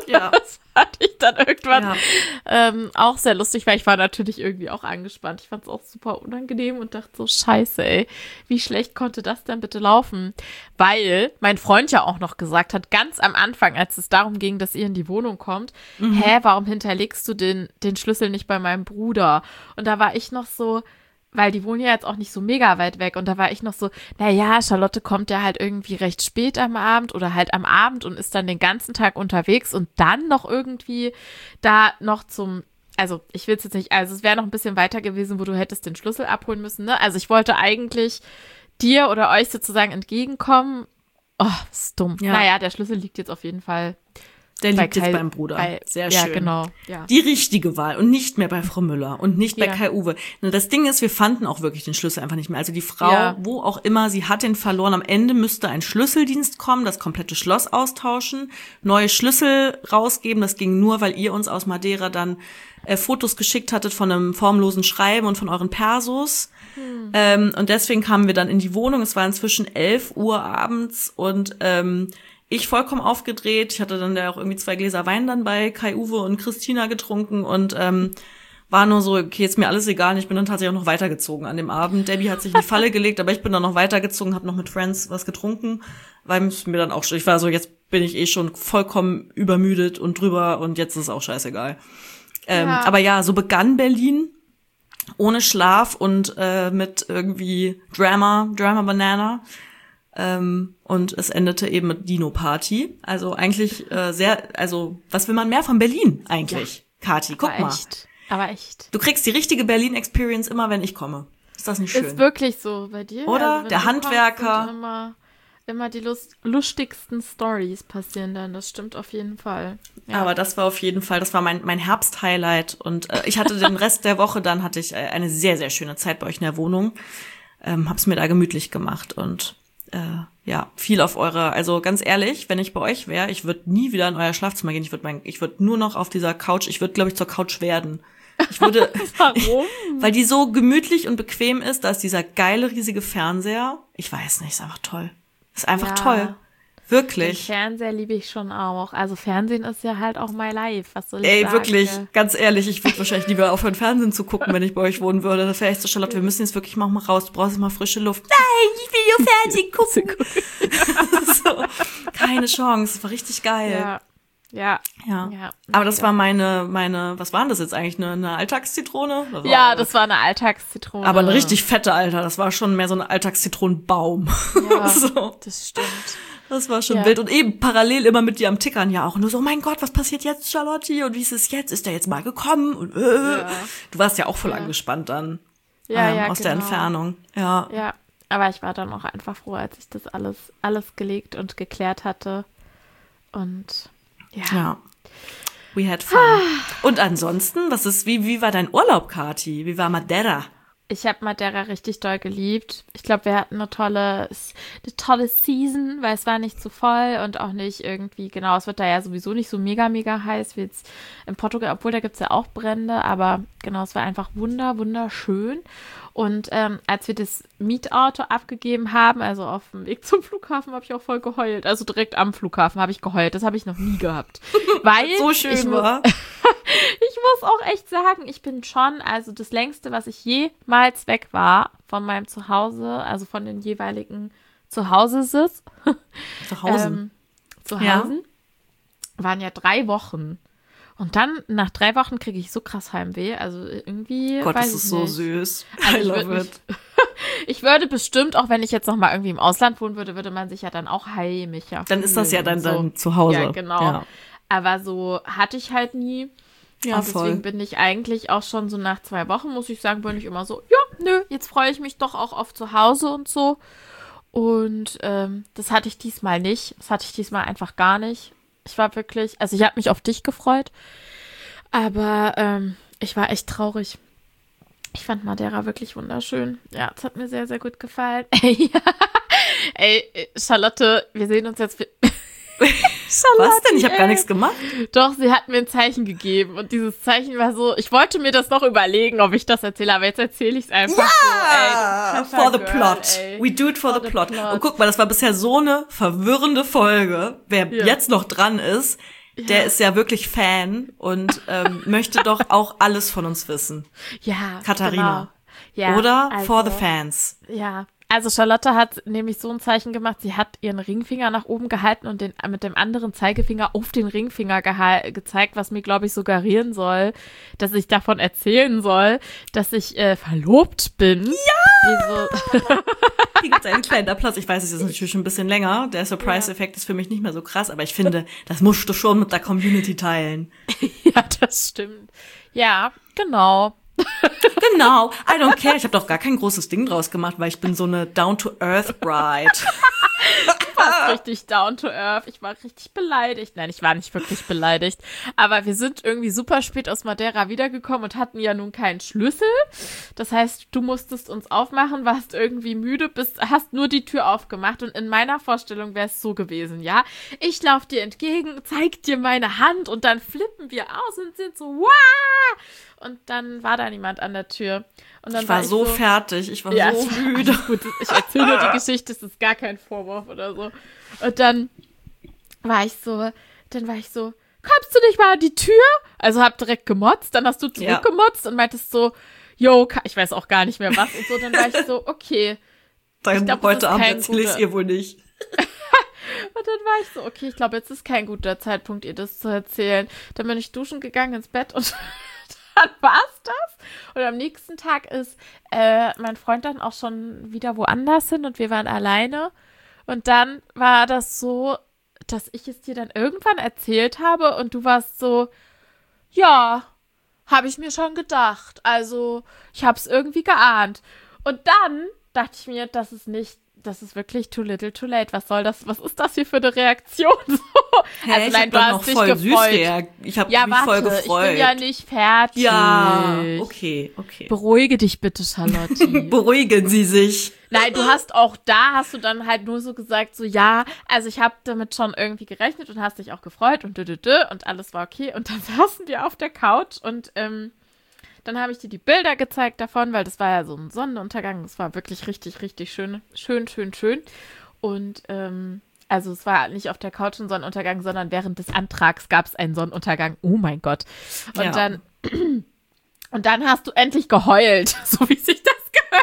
Ja. Das fand ich dann irgendwann Ja. ähm, auch sehr lustig, weil ich war natürlich irgendwie auch angespannt. Ich fand es auch super unangenehm und dachte so, scheiße, ey, wie schlecht konnte das denn bitte laufen? Weil mein Freund ja auch noch gesagt hat, ganz am Anfang, als es darum ging, dass ihr in die Wohnung kommt, Mhm. hä, warum hinterlegst du den, den Schlüssel nicht bei meinem Bruder? Und da war ich noch so, weil die wohnen ja jetzt auch nicht so mega weit weg. Und da war ich noch so, naja, Charlotte kommt ja halt irgendwie recht spät am Abend oder halt am Abend und ist dann den ganzen Tag unterwegs und dann noch irgendwie da noch zum, also ich will es jetzt nicht, also es wäre noch ein bisschen weiter gewesen, wo du hättest den Schlüssel abholen müssen, ne? Also ich wollte eigentlich dir oder euch sozusagen entgegenkommen. Oh, das ist dumm. Ja. Naja, der Schlüssel liegt jetzt auf jeden Fall Der bei liegt jetzt Kai- beim Bruder. bei, Sehr ja, schön. genau. Ja. Die richtige Wahl und nicht mehr bei Frau Müller und nicht bei Ja. Kai Uwe. Nur das Ding ist, wir fanden auch wirklich den Schlüssel einfach nicht mehr. Also die Frau, Ja. wo auch immer, sie hat den verloren. Am Ende müsste ein Schlüsseldienst kommen, das komplette Schloss austauschen, neue Schlüssel rausgeben. Das ging nur, weil ihr uns aus Madeira dann äh, Fotos geschickt hattet von einem formlosen Schreiben und von euren Persos. Hm. Ähm, und deswegen kamen wir dann in die Wohnung. Es war inzwischen elf Uhr abends und ähm, ich vollkommen aufgedreht. Ich hatte dann da auch irgendwie zwei Gläser Wein dann bei Kai Uwe und Christina getrunken und ähm, war nur so, okay, ist mir alles egal. Und ich bin dann tatsächlich auch noch weitergezogen an dem Abend. Debbie hat sich in die Falle gelegt, aber ich bin dann noch weitergezogen, habe noch mit Friends was getrunken, weil es mir dann auch, ich war so, jetzt bin ich eh schon vollkommen übermüdet und drüber und jetzt ist es auch scheißegal. Ähm, Ja. Aber ja, so begann Berlin ohne Schlaf und äh, mit irgendwie Drama, Drama Banana. Ähm, und es endete eben mit Dino Party. Also eigentlich äh, sehr, also was will man mehr von Berlin eigentlich? Kati, guck aber mal. echt. Aber echt. Du kriegst die richtige Berlin-Experience immer, wenn ich komme. Ist das nicht schön? Ist wirklich so bei dir. Oder? wenn Der du Handwerker. kommst, sind Immer, immer die lust lustigsten Stories passieren dann. Das stimmt auf jeden Fall. Ja. Aber das war auf jeden Fall, das war mein, mein Herbst-Highlight. Und äh, ich hatte den Rest der Woche, dann hatte ich äh, eine sehr, sehr schöne Zeit bei euch in der Wohnung. Ähm, hab's mir da gemütlich gemacht und äh, ja, viel auf eure, also ganz ehrlich, wenn ich bei euch wäre, ich würde nie wieder in euer Schlafzimmer gehen. Ich würde mein, ich würde nur noch auf dieser Couch, ich würde, glaube ich, zur Couch werden. Ich würde, Warum? weil die so gemütlich und bequem ist, da ist dieser geile, riesige Fernseher. Ich weiß nicht, ist einfach toll. Ist einfach Ja. toll. Den Wirklich. Fernseher liebe ich schon auch. Also Fernsehen ist ja halt auch my life. Was soll ich Ey, sagen? wirklich, ganz ehrlich, ich würde wahrscheinlich lieber aufhören, Fernsehen zu gucken, wenn ich bei euch wohnen würde. Das wäre echt so, Charlotte, wir müssen jetzt wirklich mal raus. Du brauchst jetzt mal frische Luft. Nein, ich will nur Fernsehen gucken. so, keine Chance. Das war richtig geil. Ja. Ja. Ja. Ja. Aber das war meine, meine, was war denn das jetzt eigentlich? Eine, eine Alltagszitrone? Das war- Ja, das war eine Alltagszitrone. Aber eine richtig fette, Alter. Das war schon mehr so ein Alltagszitronenbaum. Ja, so. das stimmt. Das war schon Ja. wild. Und eben parallel immer mit dir am Tickern ja auch. Und du so, oh mein Gott, was passiert jetzt, Charlotte? Und wie ist es jetzt? Ist der jetzt mal gekommen? Und äh. Ja. Du warst ja auch voll Ja. angespannt dann. Ja, ähm, ja, aus der genau. Entfernung. Ja. Ja, aber ich war dann auch einfach froh, als ich das alles, alles gelegt und geklärt hatte. Und ja. Ja. We had fun. Und ansonsten, was ist, wie, wie war dein Urlaub, Kati? Wie war Madeira? Ich habe Madeira richtig doll geliebt. Ich glaube, wir hatten eine tolle, eine tolle Season, weil es war nicht zu voll und auch nicht irgendwie, genau, es wird da ja sowieso nicht so mega, mega heiß wie jetzt in Portugal, obwohl da gibt es ja auch Brände, aber genau, es war einfach wunder, wunderschön. Und ähm, als wir das Mietauto abgegeben haben, also auf dem Weg zum Flughafen, habe ich auch voll geheult. Also direkt am Flughafen habe ich geheult. Das habe ich noch nie gehabt. Weil So schön ich mu- war. Ich muss auch echt sagen, ich bin schon, also das längste, was ich jemals weg war von meinem Zuhause, also von den jeweiligen Zuhause-Sitz, Zu Hause. ähm, zu Ja. Hause, waren ja drei Wochen. Und dann, nach drei Wochen, kriege ich so krass Heimweh. Also irgendwie, Gott, weiß das ist ich so nicht. süß. Also I ich love würd it. mich- Ich würde bestimmt, auch wenn ich jetzt noch mal irgendwie im Ausland wohnen würde, würde man sich ja dann auch heimiger Dann ist das ja fühlen dann und so. dein Zuhause. Ja, genau. Ja, Aber so hatte ich halt nie. ja und deswegen bin ich eigentlich auch schon so nach zwei Wochen, muss ich sagen, bin ich immer so, ja, nö, jetzt freue ich mich doch auch auf zu Hause und so. Und ähm, das hatte ich diesmal nicht. Das hatte ich diesmal einfach gar nicht. Ich war wirklich, also ich habe mich auf dich gefreut, aber ähm, ich war echt traurig. Ich fand Madeira wirklich wunderschön. Ja, es hat mir sehr, sehr gut gefallen. Ey, Ey Charlotte, wir sehen uns jetzt. Was denn? Ich habe gar nichts gemacht. Doch, sie hat mir ein Zeichen gegeben und dieses Zeichen war so, ich wollte mir das noch überlegen, ob ich das erzähle, aber jetzt erzähle ich es einfach Ah, so. Ey, for the Girl, plot. ey. We do it for, For the, the plot. plot. Und guck mal, das war bisher so eine verwirrende Folge. Wer Ja. jetzt noch dran ist, der ist ja wirklich Fan und ähm, möchte doch auch alles von uns wissen. Ja, Katharina. Genau. Ja, Oder also, for the fans. Ja, also Charlotte hat nämlich so ein Zeichen gemacht, sie hat ihren Ringfinger nach oben gehalten und den mit dem anderen Zeigefinger auf den Ringfinger geha- gezeigt, was mir, glaube ich, suggerieren soll, dass ich davon erzählen soll, dass ich äh, verlobt bin. Ja! Wieso? Hier gibt es einen kleinen Applaus. Ich weiß, es ist natürlich schon ein bisschen länger. Der Surprise-Effekt ist für mich nicht mehr so krass, aber ich finde, das musst du schon mit der Community teilen. Ja, das stimmt. Ja, genau. Genau, I don't care. Ich habe doch gar kein großes Ding draus gemacht, weil ich bin so eine Down-to-Earth-Bride. Du warst richtig down to earth. Ich war richtig beleidigt. Nein, ich war nicht wirklich beleidigt. Aber wir sind irgendwie super spät aus Madeira wiedergekommen und hatten ja nun keinen Schlüssel. Das heißt, du musstest uns aufmachen, warst irgendwie müde, bist, hast nur die Tür aufgemacht. Und in meiner Vorstellung wäre es so gewesen, ja. Ich laufe dir entgegen, zeig dir meine Hand und dann flippen wir aus und sind so, wow! Und dann war da niemand an der Tür. Und dann ich war, war ich so, so fertig, ich war ja, so müde. Gut, ich erzähle nur die Geschichte, es ist gar kein Vorwurf oder so. Und dann war ich so, dann war ich so, kommst du nicht mal an die Tür? Also hab direkt gemotzt, dann hast du zurückgemotzt ja. und meintest so, yo, ich weiß auch gar nicht mehr was und so. Dann war ich so, okay. Dann glaub, heute Abend erzähle ich es ihr wohl nicht. Und dann war ich so, okay, ich glaube, jetzt ist kein guter Zeitpunkt, ihr das zu erzählen. Dann bin ich duschen gegangen ins Bett und dann war's das. Und am nächsten Tag ist äh, mein Freund dann auch schon wieder woanders hin und wir waren alleine. Und dann war das so, dass ich es dir dann irgendwann erzählt habe und du warst so, ja, habe ich mir schon gedacht. Also, ich habe es irgendwie geahnt. Und dann dachte ich mir, das ist nicht, das ist wirklich too little too late. Was soll das, was ist das hier für eine Reaktion? Hä, also ich nein, hab du dann hast noch dich voll gefreut. süß reagiert. Ich habe ja, mich warte, voll gefreut. Ich bin ja nicht fertig. Ja, okay, okay. Beruhige dich bitte, Charlotte. Beruhigen Sie sich. Nein, du hast auch da, hast du dann halt nur so gesagt, so ja, also ich habe damit schon irgendwie gerechnet und hast dich auch gefreut und dü, dü, dü, und alles war okay. Und dann saßen wir auf der Couch und ähm, dann habe ich dir die Bilder gezeigt davon, weil das war ja so ein Sonnenuntergang. Das war wirklich richtig, richtig schön, schön, schön, schön. Und ähm, also es war nicht auf der Couch ein Sonnenuntergang, sondern während des Antrags gab es einen Sonnenuntergang. Oh mein Gott. Und ja. dann und dann hast du endlich geheult, so wie sich das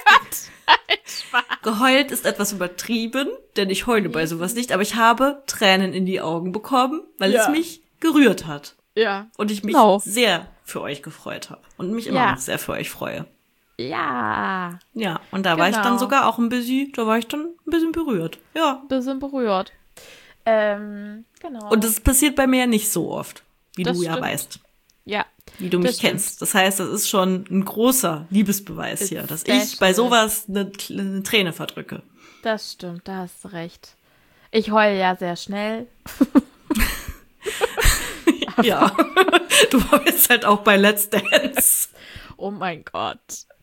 gehört. Geheult ist etwas übertrieben, denn ich heule bei sowas nicht, aber ich habe Tränen in die Augen bekommen, weil ja. es mich gerührt hat. Ja. Und ich mich no. sehr für euch gefreut habe und mich immer ja. noch sehr für euch freue. Ja. Ja, und da genau. war ich dann sogar auch ein bisschen, da war ich dann ein bisschen berührt. Ja. Ein bisschen berührt. Ähm, genau. Und das passiert bei mir ja nicht so oft, wie das du stimmt. ja weißt. Ja. Wie du mich das kennst. Stimmt. Das heißt, das ist schon ein großer Liebesbeweis It's hier, dass special. ich bei sowas eine, eine Träne verdrücke. Das stimmt, da hast du recht. Ich heule ja sehr schnell. Ja, du heulst halt auch bei Let's Dance. Oh mein Gott.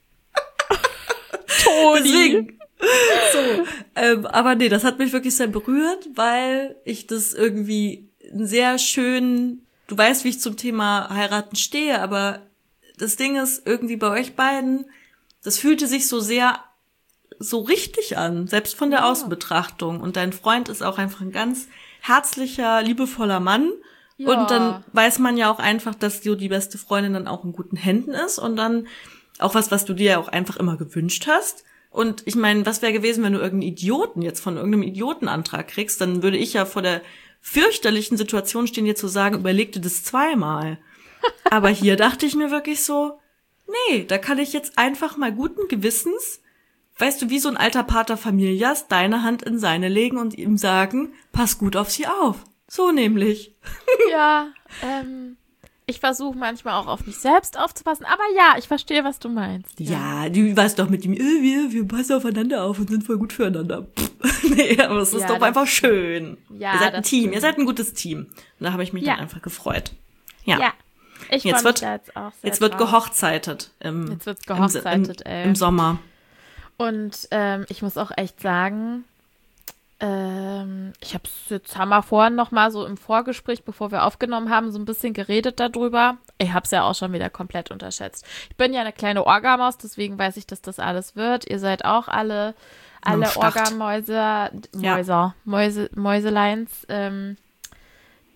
Toni. Deswegen. So, ähm, aber nee, das hat mich wirklich sehr berührt, weil ich das irgendwie einen sehr schönen, du weißt, wie ich zum Thema heiraten stehe, aber das Ding ist irgendwie bei euch beiden, das fühlte sich so sehr so richtig an, selbst von der Ja. Außenbetrachtung. Und dein Freund ist auch einfach ein ganz herzlicher, liebevoller Mann. Ja. Und dann weiß man ja auch einfach, dass du die beste Freundin dann auch in guten Händen ist und dann auch was, was du dir ja auch einfach immer gewünscht hast. Und ich meine, was wäre gewesen, wenn du irgendeinen Idioten jetzt von irgendeinem Idiotenantrag kriegst, dann würde ich ja vor der fürchterlichen Situation stehen, dir zu sagen, überleg dir das zweimal. Aber hier dachte ich mir wirklich so, nee, da kann ich jetzt einfach mal guten Gewissens, weißt du, wie so ein alter Pater Familias, deine Hand in seine legen und ihm sagen, pass gut auf sie auf. So nämlich. Ja, ähm, ich versuche manchmal auch auf mich selbst aufzupassen, aber ja, ich verstehe, was du meinst. Ja, du weißt doch mit ihm, äh, wir, wir passen aufeinander auf und sind voll gut füreinander. Pff. Nee, aber es ist Ja, doch das einfach schön. Ja, ihr seid ein das Team, stimmt. ihr seid ein gutes Team. Und da habe ich mich Ja. dann einfach gefreut. Ja. Ja, ich Jetzt freue mich wird- da jetzt auch sehr Jetzt wird drauf. gehochzeitet. Im, Jetzt wird's im, gehochzeitet, im, ey. im Sommer. Und ähm, ich muss auch echt sagen, ähm, ich habe es jetzt, haben wir vorhin noch mal so im Vorgespräch, bevor wir aufgenommen haben, so ein bisschen geredet darüber. Ich habe es ja auch schon wieder komplett unterschätzt. Ich bin ja eine kleine Orgamaus, deswegen weiß ich, dass das alles wird. Ihr seid auch alle, alle Start. Orgamäuse, Ja. Mäuser, Mäuse, Mäuseleins. Ähm,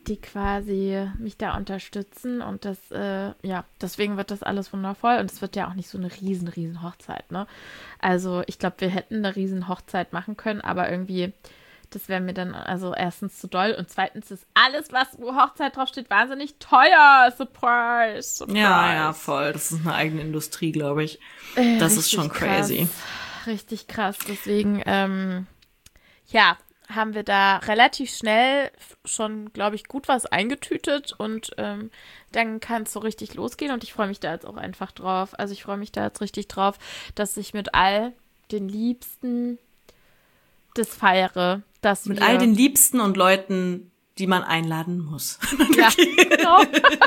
die quasi mich da unterstützen und das, äh, ja, deswegen wird das alles wundervoll und es wird ja auch nicht so eine riesen, riesen Hochzeit, ne? Also ich glaube, wir hätten eine riesen Hochzeit machen können, aber irgendwie, das wäre mir dann also erstens zu doll und zweitens ist alles, was wo Hochzeit draufsteht, wahnsinnig teuer. Surprise, surprise. Ja, ja, voll. Das ist eine eigene Industrie, glaube ich. Äh, das ist schon crazy. Krass. Richtig krass. Deswegen, ähm, ja, haben wir da relativ schnell schon, glaube ich, gut was eingetütet und ähm, dann kann es so richtig losgehen und ich freue mich da jetzt auch einfach drauf. Also ich freue mich da jetzt richtig drauf, dass ich mit all den Liebsten das feiere. Dass mit wir, all den Liebsten und Leuten, die man einladen muss. Ja, genau.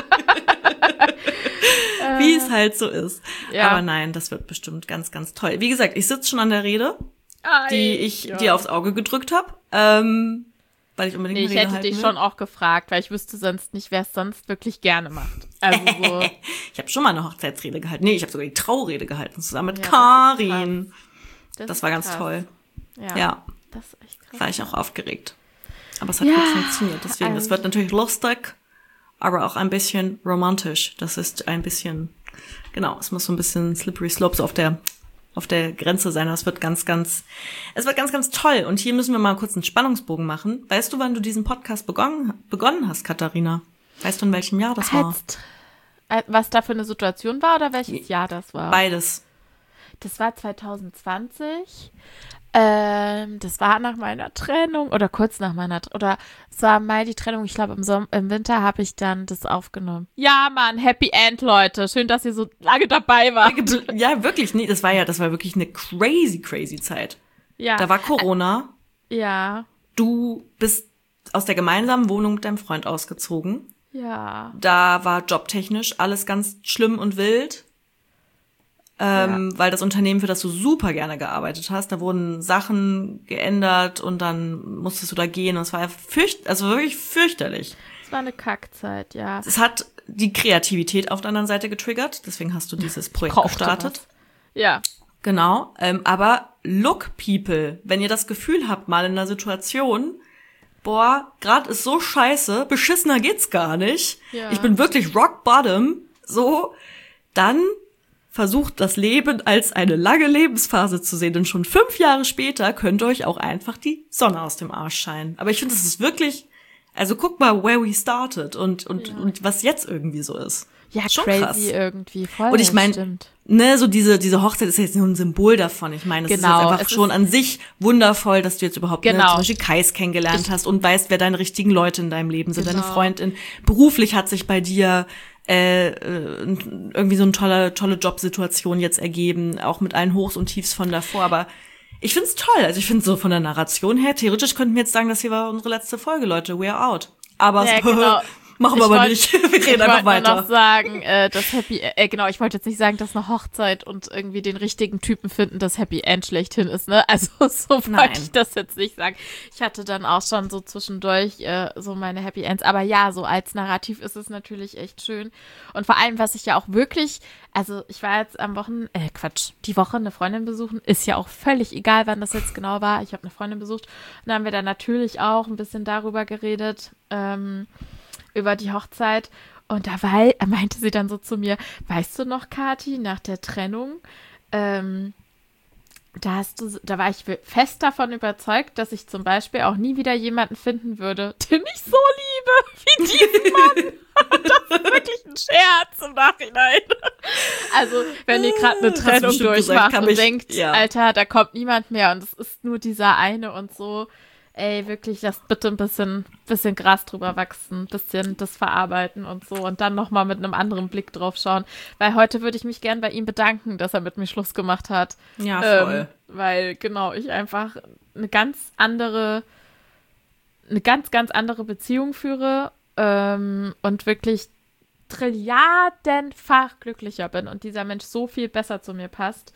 Wie es halt so ist. Ja. Aber nein, das wird bestimmt ganz, ganz toll. Wie gesagt, ich sitze schon an der Rede, Ei, die ich ja. dir aufs Auge gedrückt habe, ähm, weil ich unbedingt Nee, eine ich Rede hätte halten dich will. schon auch gefragt, weil ich wüsste sonst nicht, wer es sonst wirklich gerne macht. Also so. Ich habe schon mal eine Hochzeitsrede gehalten. Nee, ich habe sogar die Traurede gehalten, zusammen mit Ja, das Karin. Das, Das ist war ganz krass. toll. Ja, Ja, das ist echt krass. war ich auch aufgeregt. Aber es hat Ja, gut funktioniert. Deswegen, es also- wird natürlich lustig, aber auch ein bisschen romantisch. Das ist ein bisschen, genau, es muss so ein bisschen slippery slopes auf der auf der Grenze sein. Das wird ganz, ganz, es wird ganz, ganz toll. Und hier müssen wir mal kurz einen Spannungsbogen machen. Weißt du, wann du diesen Podcast begonnen, begonnen hast, Katharina? Weißt du, in welchem Jahr das war? Jetzt, äh, was da für eine Situation war oder welches Jahr das war? Beides. Das war zwanzig zwanzig. Ähm, das war nach meiner Trennung oder kurz nach meiner Tr- oder es war mal die Trennung. Ich glaube, im, Som- im Winter habe ich dann das aufgenommen. Ja, Mann, Happy End, Leute. Schön, dass ihr so lange dabei wart. Ja, wirklich. Nee, das war ja, das war wirklich eine crazy, crazy Zeit. Ja, Da war Corona. ja, Du bist aus der gemeinsamen Wohnung mit deinem Freund ausgezogen. ja. Da war jobtechnisch alles ganz schlimm und wild, ähm, weil das Unternehmen, für das du super gerne gearbeitet hast, da wurden Sachen geändert und dann musstest du da gehen und es war fürcht, also wirklich fürchterlich. Es war eine Kackzeit, ja. Es hat die Kreativität auf der anderen Seite getriggert, deswegen hast du dieses Projekt Brauchte gestartet. was. Ja. Genau, ähm, aber look people, wenn ihr das Gefühl habt, mal in einer Situation, boah, grad ist so scheiße, beschissener geht's gar nicht, Ja. ich bin wirklich rock bottom, so, dann versucht das Leben als eine lange Lebensphase zu sehen, denn schon fünf Jahre später könnte euch auch einfach die Sonne aus dem Arsch scheinen. Aber ich finde, das ist wirklich, also guck mal, where we started und und Ja. und was jetzt irgendwie so ist. Ja, Schon crazy krass. irgendwie. Voll, Und ich meine, stimmt. ne, so diese diese Hochzeit ist ja jetzt nur ein Symbol davon. Ich meine, es Genau, ist jetzt einfach es schon ist- an sich wundervoll, dass du jetzt überhaupt ne, Genau. zum Beispiel Kais kennengelernt Ich- hast und weißt, wer deine richtigen Leute in deinem Leben sind, deine Genau. Freundin. Beruflich hat sich bei dir äh, äh, irgendwie so eine tolle tolle Jobsituation jetzt ergeben, auch mit allen Hochs und Tiefs von davor. Aber ich find's toll. Also ich finde so von der Narration her, theoretisch könnten wir jetzt sagen, das hier war unsere letzte Folge, Leute. We are out. Aber Ja, so, genau. machen wir Ich aber wollt- nicht. Wir Ich reden einfach wollte nur weiter. noch sagen, äh, das Happy, äh, genau, ich wollte jetzt nicht sagen, dass eine Hochzeit und irgendwie den richtigen Typen finden, das Happy End schlechthin ist, ne? Also so wollte Nein. ich das jetzt nicht sagen. Ich hatte dann auch schon so zwischendurch äh, so meine Happy Ends, aber ja, so als Narrativ ist es natürlich echt schön. Und vor allem, was ich ja auch wirklich, also ich war jetzt am Wochen, äh, Quatsch, die Woche eine Freundin besuchen, ist ja auch völlig egal, wann das jetzt genau war. Ich habe eine Freundin besucht und dann haben wir dann natürlich auch ein bisschen darüber geredet, ähm, über die Hochzeit. Und da war, meinte sie dann so zu mir, weißt du noch, Kathi, nach der Trennung, ähm, da hast du, da war ich fest davon überzeugt, dass ich zum Beispiel auch nie wieder jemanden finden würde, den ich so liebe wie diesen Mann. Das ist wirklich ein Scherz im Nachhinein. Also, wenn ihr gerade eine Hast du Trennung bestimmt gesagt, durchmacht kann und mich- denkt, ja. Alter, da kommt niemand mehr und es ist nur dieser eine und so, ey, wirklich, lasst bitte ein bisschen, bisschen Gras drüber wachsen, bisschen das verarbeiten und so und dann nochmal mit einem anderen Blick drauf schauen. Weil heute würde ich mich gern bei ihm bedanken, dass er mit mir Schluss gemacht hat. Ja, voll. Ähm, weil, genau, ich einfach eine ganz andere, eine ganz, ganz andere Beziehung führe ähm, und wirklich trilliardenfach glücklicher bin und dieser Mensch so viel besser zu mir passt.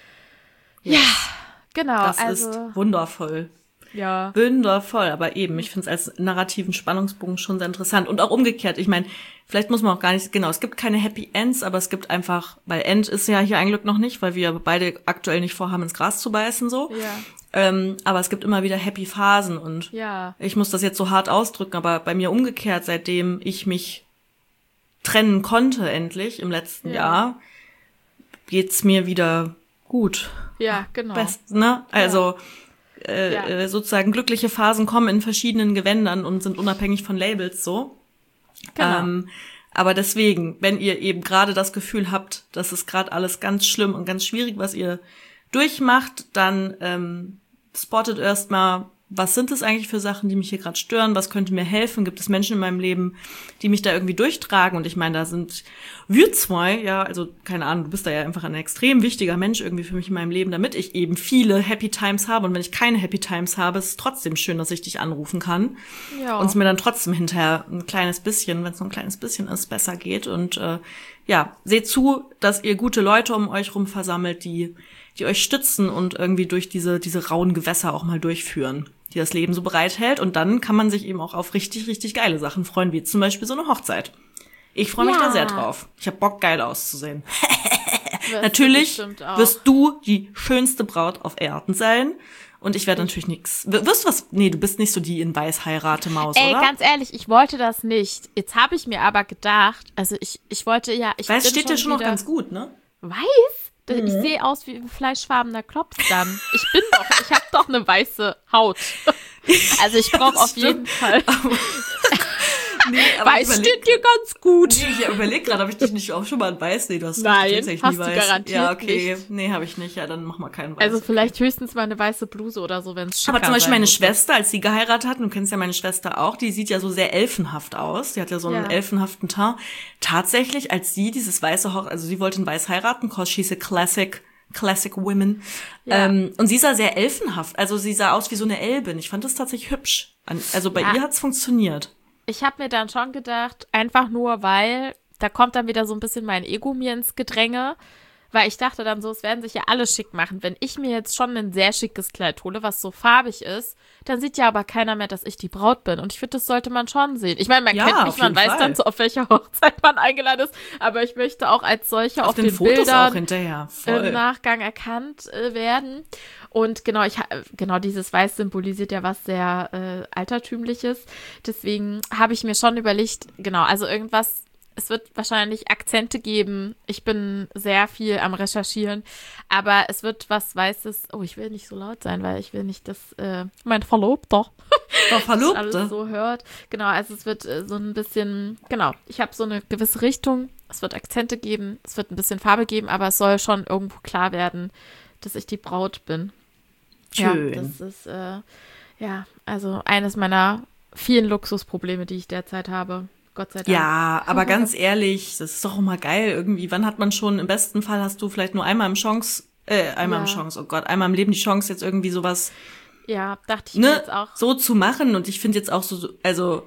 Yes. Ja, genau. Das also, ist wundervoll. ja. Wundervoll, aber eben, ich finde es als narrativen Spannungsbogen schon sehr interessant. Und auch umgekehrt, ich meine, vielleicht muss man auch gar nicht, genau, es gibt keine Happy Ends, aber es gibt einfach, weil End ist ja hier ein Glück noch nicht, weil wir beide aktuell nicht vorhaben, ins Gras zu beißen, so. Ja. Ähm, aber es gibt immer wieder happy Phasen und Ja. ich muss das jetzt so hart ausdrücken, aber bei mir umgekehrt, seitdem ich mich trennen konnte endlich im letzten Ja. Jahr, geht's mir wieder gut. Ja, genau. Best, ne? Also äh, Ja. äh, sozusagen glückliche Phasen kommen in verschiedenen Gewändern und sind unabhängig von Labels so. Genau. Ähm, aber deswegen, wenn ihr eben gerade das Gefühl habt, das ist gerade alles ganz schlimm und ganz schwierig, was ihr durchmacht, dann ähm, spottet erstmal, was sind es eigentlich für Sachen, die mich hier gerade stören, was könnte mir helfen, gibt es Menschen in meinem Leben, die mich da irgendwie durchtragen und ich meine, da sind wir zwei, ja, also keine Ahnung, du bist da ja einfach ein extrem wichtiger Mensch irgendwie für mich in meinem Leben, damit ich eben viele Happy Times habe und wenn ich keine Happy Times habe, ist es trotzdem schön, dass ich dich anrufen kann Ja. und es mir dann trotzdem hinterher ein kleines bisschen, wenn es nur ein kleines bisschen ist, besser geht und äh, ja, seht zu, dass ihr gute Leute um euch rum versammelt, die die euch stützen und irgendwie durch diese diese rauen Gewässer auch mal durchführen, die das Leben so bereithält. Und dann kann man sich eben auch auf richtig, richtig geile Sachen freuen, wie zum Beispiel so eine Hochzeit. Ich freue mich Ja. da sehr drauf. Ich habe Bock, geil auszusehen. Wirst du Natürlich bestimmt auch. wirst du die schönste Braut auf Erden sein. Und ich werde natürlich nix. W- Wirst du was? Nee, du bist nicht so die in Weiß heirate Maus, Ey, oder? ganz ehrlich, ich wollte das nicht. Jetzt habe ich mir aber gedacht, also ich, ich wollte ja, ich Weiß bin steht dir schon noch wieder- ganz gut, ne? Weiß? Ich sehe aus wie ein fleischfarbener Klops dann. Ich bin doch, ich habe doch eine weiße Haut. Also ich brauche das auf jeden stimmt. Fall. Nee, Weiß ich überleg- steht dir ganz gut. Nee, ich überlege gerade, habe ich dich nicht auch schon mal in Weiß? Nee, du hast Nein, du tatsächlich hast nie du Weiß. garantiert Ja, okay. nicht. Nee, habe ich nicht. Ja, dann mach mal keinen Weiß. Also vielleicht höchstens mal eine weiße Bluse oder so, wenn es Aber zum Beispiel meine Schwester, als sie geheiratet hat, und du kennst ja meine Schwester auch, die sieht ja so sehr elfenhaft aus. Die hat ja so einen Ja. elfenhaften Teint. Tatsächlich, als sie dieses weiße Hoch, also sie wollte in Weiß heiraten, cause she's a classic, classic woman. Ja. Ähm, und sie sah sehr elfenhaft. Also sie sah aus wie so eine Elbin. Ich fand das tatsächlich hübsch. An- Also bei Ja. ihr hat's funktioniert. Ich habe mir dann schon gedacht, einfach nur, weil da kommt dann wieder so ein bisschen mein Ego mir ins Gedränge, weil ich dachte dann so, es werden sich ja alle schick machen. Wenn ich mir jetzt schon ein sehr schickes Kleid hole, was so farbig ist, dann sieht ja aber keiner mehr, dass ich die Braut bin. Und ich finde, das sollte man schon sehen. Ich meine, man Ja, kennt auf mich, man jeden weiß Fall. dann so, auf welcher Hochzeit man eingeladen ist, aber ich möchte auch als solcher auf, Auf den, den Fotos Bildern auch hinterher. im Voll. Nachgang erkannt äh, werden. Und genau, ich ha- genau dieses Weiß symbolisiert ja was sehr äh, Altertümliches. Deswegen habe ich mir schon überlegt, genau, also irgendwas, es wird wahrscheinlich Akzente geben. Ich bin sehr viel am Recherchieren, aber es wird was Weißes. Oh, ich will nicht so laut sein, weil ich will nicht, dass äh, mein Verlobter Doch, das Verlobte. alles so hört. Genau, also es wird äh, so ein bisschen, genau, ich habe so eine gewisse Richtung. Es wird Akzente geben, es wird ein bisschen Farbe geben, aber es soll schon irgendwo klar werden, dass ich die Braut bin. Schön. Ja, das ist, äh, ja, also eines meiner vielen Luxusprobleme, die ich derzeit habe. Gott sei Dank. Ja, aber ganz ehrlich, das ist doch immer geil irgendwie. Wann hat man schon, im besten Fall hast du vielleicht nur einmal im Chance, äh, einmal im Ja. Chance, oh Gott, einmal im Leben die Chance, jetzt irgendwie sowas, Ja, dachte ich mir ne, jetzt auch. so zu machen. Und ich finde jetzt auch so, also,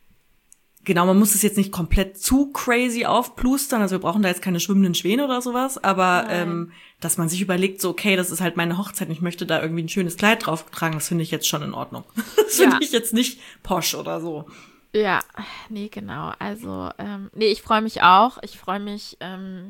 genau, man muss es jetzt nicht komplett zu crazy aufplustern. Also wir brauchen da jetzt keine schwimmenden Schwäne oder sowas, aber Nein. ähm, dass man sich überlegt, so, okay, das ist halt meine Hochzeit und ich möchte da irgendwie ein schönes Kleid drauf tragen, das finde ich jetzt schon in Ordnung. Das finde Ja. ich jetzt nicht posch oder so. Ja, nee, genau. Also, ähm, nee, ich freue mich auch. Ich freue mich, ähm,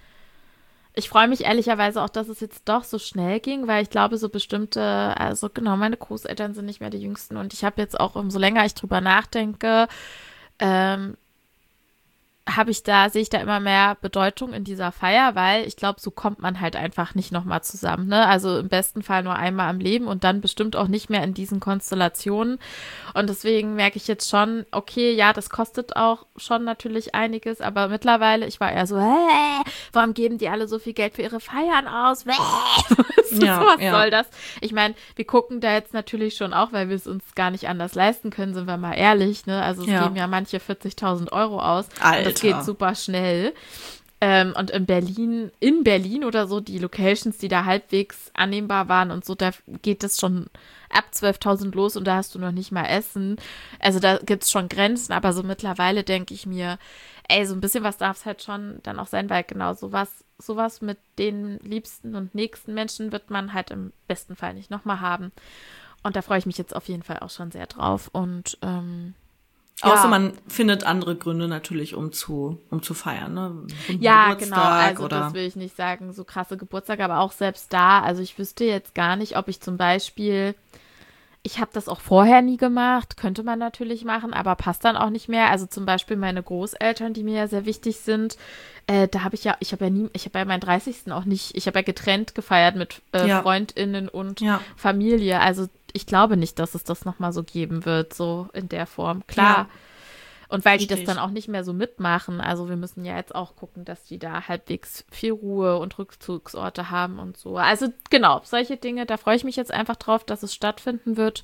ich freue mich ehrlicherweise auch, dass es jetzt doch so schnell ging, weil ich glaube, so bestimmte, also genau, meine Großeltern sind nicht mehr die Jüngsten und ich habe jetzt auch, umso länger ich drüber nachdenke, ähm, habe ich da, sehe ich da immer mehr Bedeutung in dieser Feier, weil ich glaube, so kommt man halt einfach nicht nochmal zusammen, ne? Also im besten Fall nur einmal am Leben und dann bestimmt auch nicht mehr in diesen Konstellationen. Und deswegen merke ich jetzt schon, okay, ja, das kostet auch schon natürlich einiges, aber mittlerweile, ich war eher so, hä, warum geben die alle so viel Geld für ihre Feiern aus? Hä? Was, Ja, was ja. soll das? Ich meine, wir gucken da jetzt natürlich schon auch, weil wir es uns gar nicht anders leisten können, sind wir mal ehrlich, ne? Also es Ja. geben ja manche vierzigtausend Euro aus. Alter. Und das geht super schnell. Ähm, und in Berlin, in Berlin oder so, die Locations, die da halbwegs annehmbar waren und so, da geht das schon ab zwölftausend los und da hast du noch nicht mal Essen. Also da gibt es schon Grenzen, aber so mittlerweile denke ich mir, ey, so ein bisschen was darf es halt schon dann auch sein, weil genau sowas, sowas mit den liebsten und nächsten Menschen wird man halt im besten Fall nicht nochmal haben. Und da freue ich mich jetzt auf jeden Fall auch schon sehr drauf. Und ähm, Ja. Außer man findet andere Gründe natürlich, um zu, um zu feiern, ne? Runden Ja, Geburtstag genau, also oder das will ich nicht sagen, so krasse Geburtstage, aber auch selbst da, also ich wüsste jetzt gar nicht, ob ich zum Beispiel, ich habe das auch vorher nie gemacht, könnte man natürlich machen, aber passt dann auch nicht mehr. Also zum Beispiel meine Großeltern, die mir ja sehr wichtig sind, äh, da habe ich ja, ich habe ja nie, ich habe ja meinen dreißigsten auch nicht, ich habe ja getrennt gefeiert mit äh, Ja. FreundInnen und Ja. Familie. Also ich glaube nicht, dass es das nochmal so geben wird, so in der Form. Klar. Ja. Und weil die das Versteh dann ich. auch nicht mehr so mitmachen, also wir müssen ja jetzt auch gucken, dass die da halbwegs viel Ruhe und Rückzugsorte haben und so. Also genau, solche Dinge, da freue ich mich jetzt einfach drauf, dass es stattfinden wird.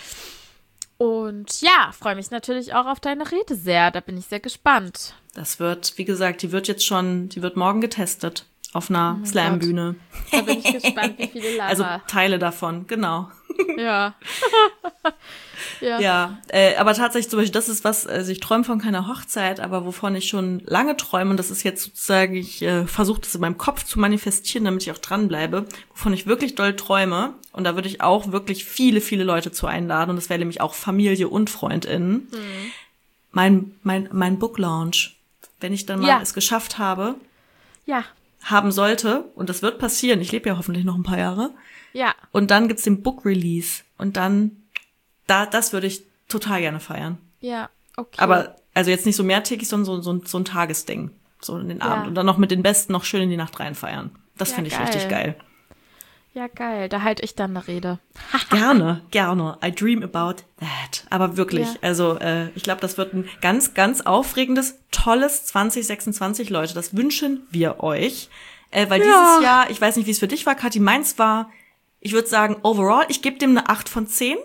Und ja, freue mich natürlich auch auf deine Rede sehr, da bin ich sehr gespannt. Das wird, wie gesagt, die wird jetzt schon, die wird morgen getestet auf einer mein Slam-Bühne. Da bin ich gespannt, wie viele Lava. Also Teile davon, genau. ja. ja. Ja, äh, aber tatsächlich zum Beispiel, das ist was, also ich träume von keiner Hochzeit, aber wovon ich schon lange träume, und das ist jetzt sozusagen, ich äh, versuche das in meinem Kopf zu manifestieren, damit ich auch dranbleibe, wovon ich wirklich doll träume, und da würde ich auch wirklich viele, viele Leute zu einladen, und das wäre nämlich auch Familie und FreundInnen, Mhm. mein, mein, mein Book Launch, wenn ich dann mal Ja. es geschafft habe, Ja, haben sollte, und das wird passieren, ich lebe ja hoffentlich noch ein paar Jahre, ja. und dann gibt's den Book Release, und dann, da, das würde ich total gerne feiern. Ja, okay. Aber, also jetzt nicht so mehrtägig, sondern so, so, so ein Tagesding. So in den Ja. Abend. Und dann noch mit den Besten noch schön in die Nacht reinfeiern. Das Ja, finde ich geil. richtig geil. Ja, geil, da halte ich dann eine Rede. Gerne, gerne. I dream about that. Aber wirklich, Ja. also äh, ich glaube, das wird ein ganz, ganz aufregendes, tolles zwanzig sechsundzwanzig, Leute. Das wünschen wir euch. Äh, weil Ja. dieses Jahr, ich weiß nicht, wie es für dich war, Kathi, meins war, ich würde sagen, overall, ich gebe dem eine acht von zehn.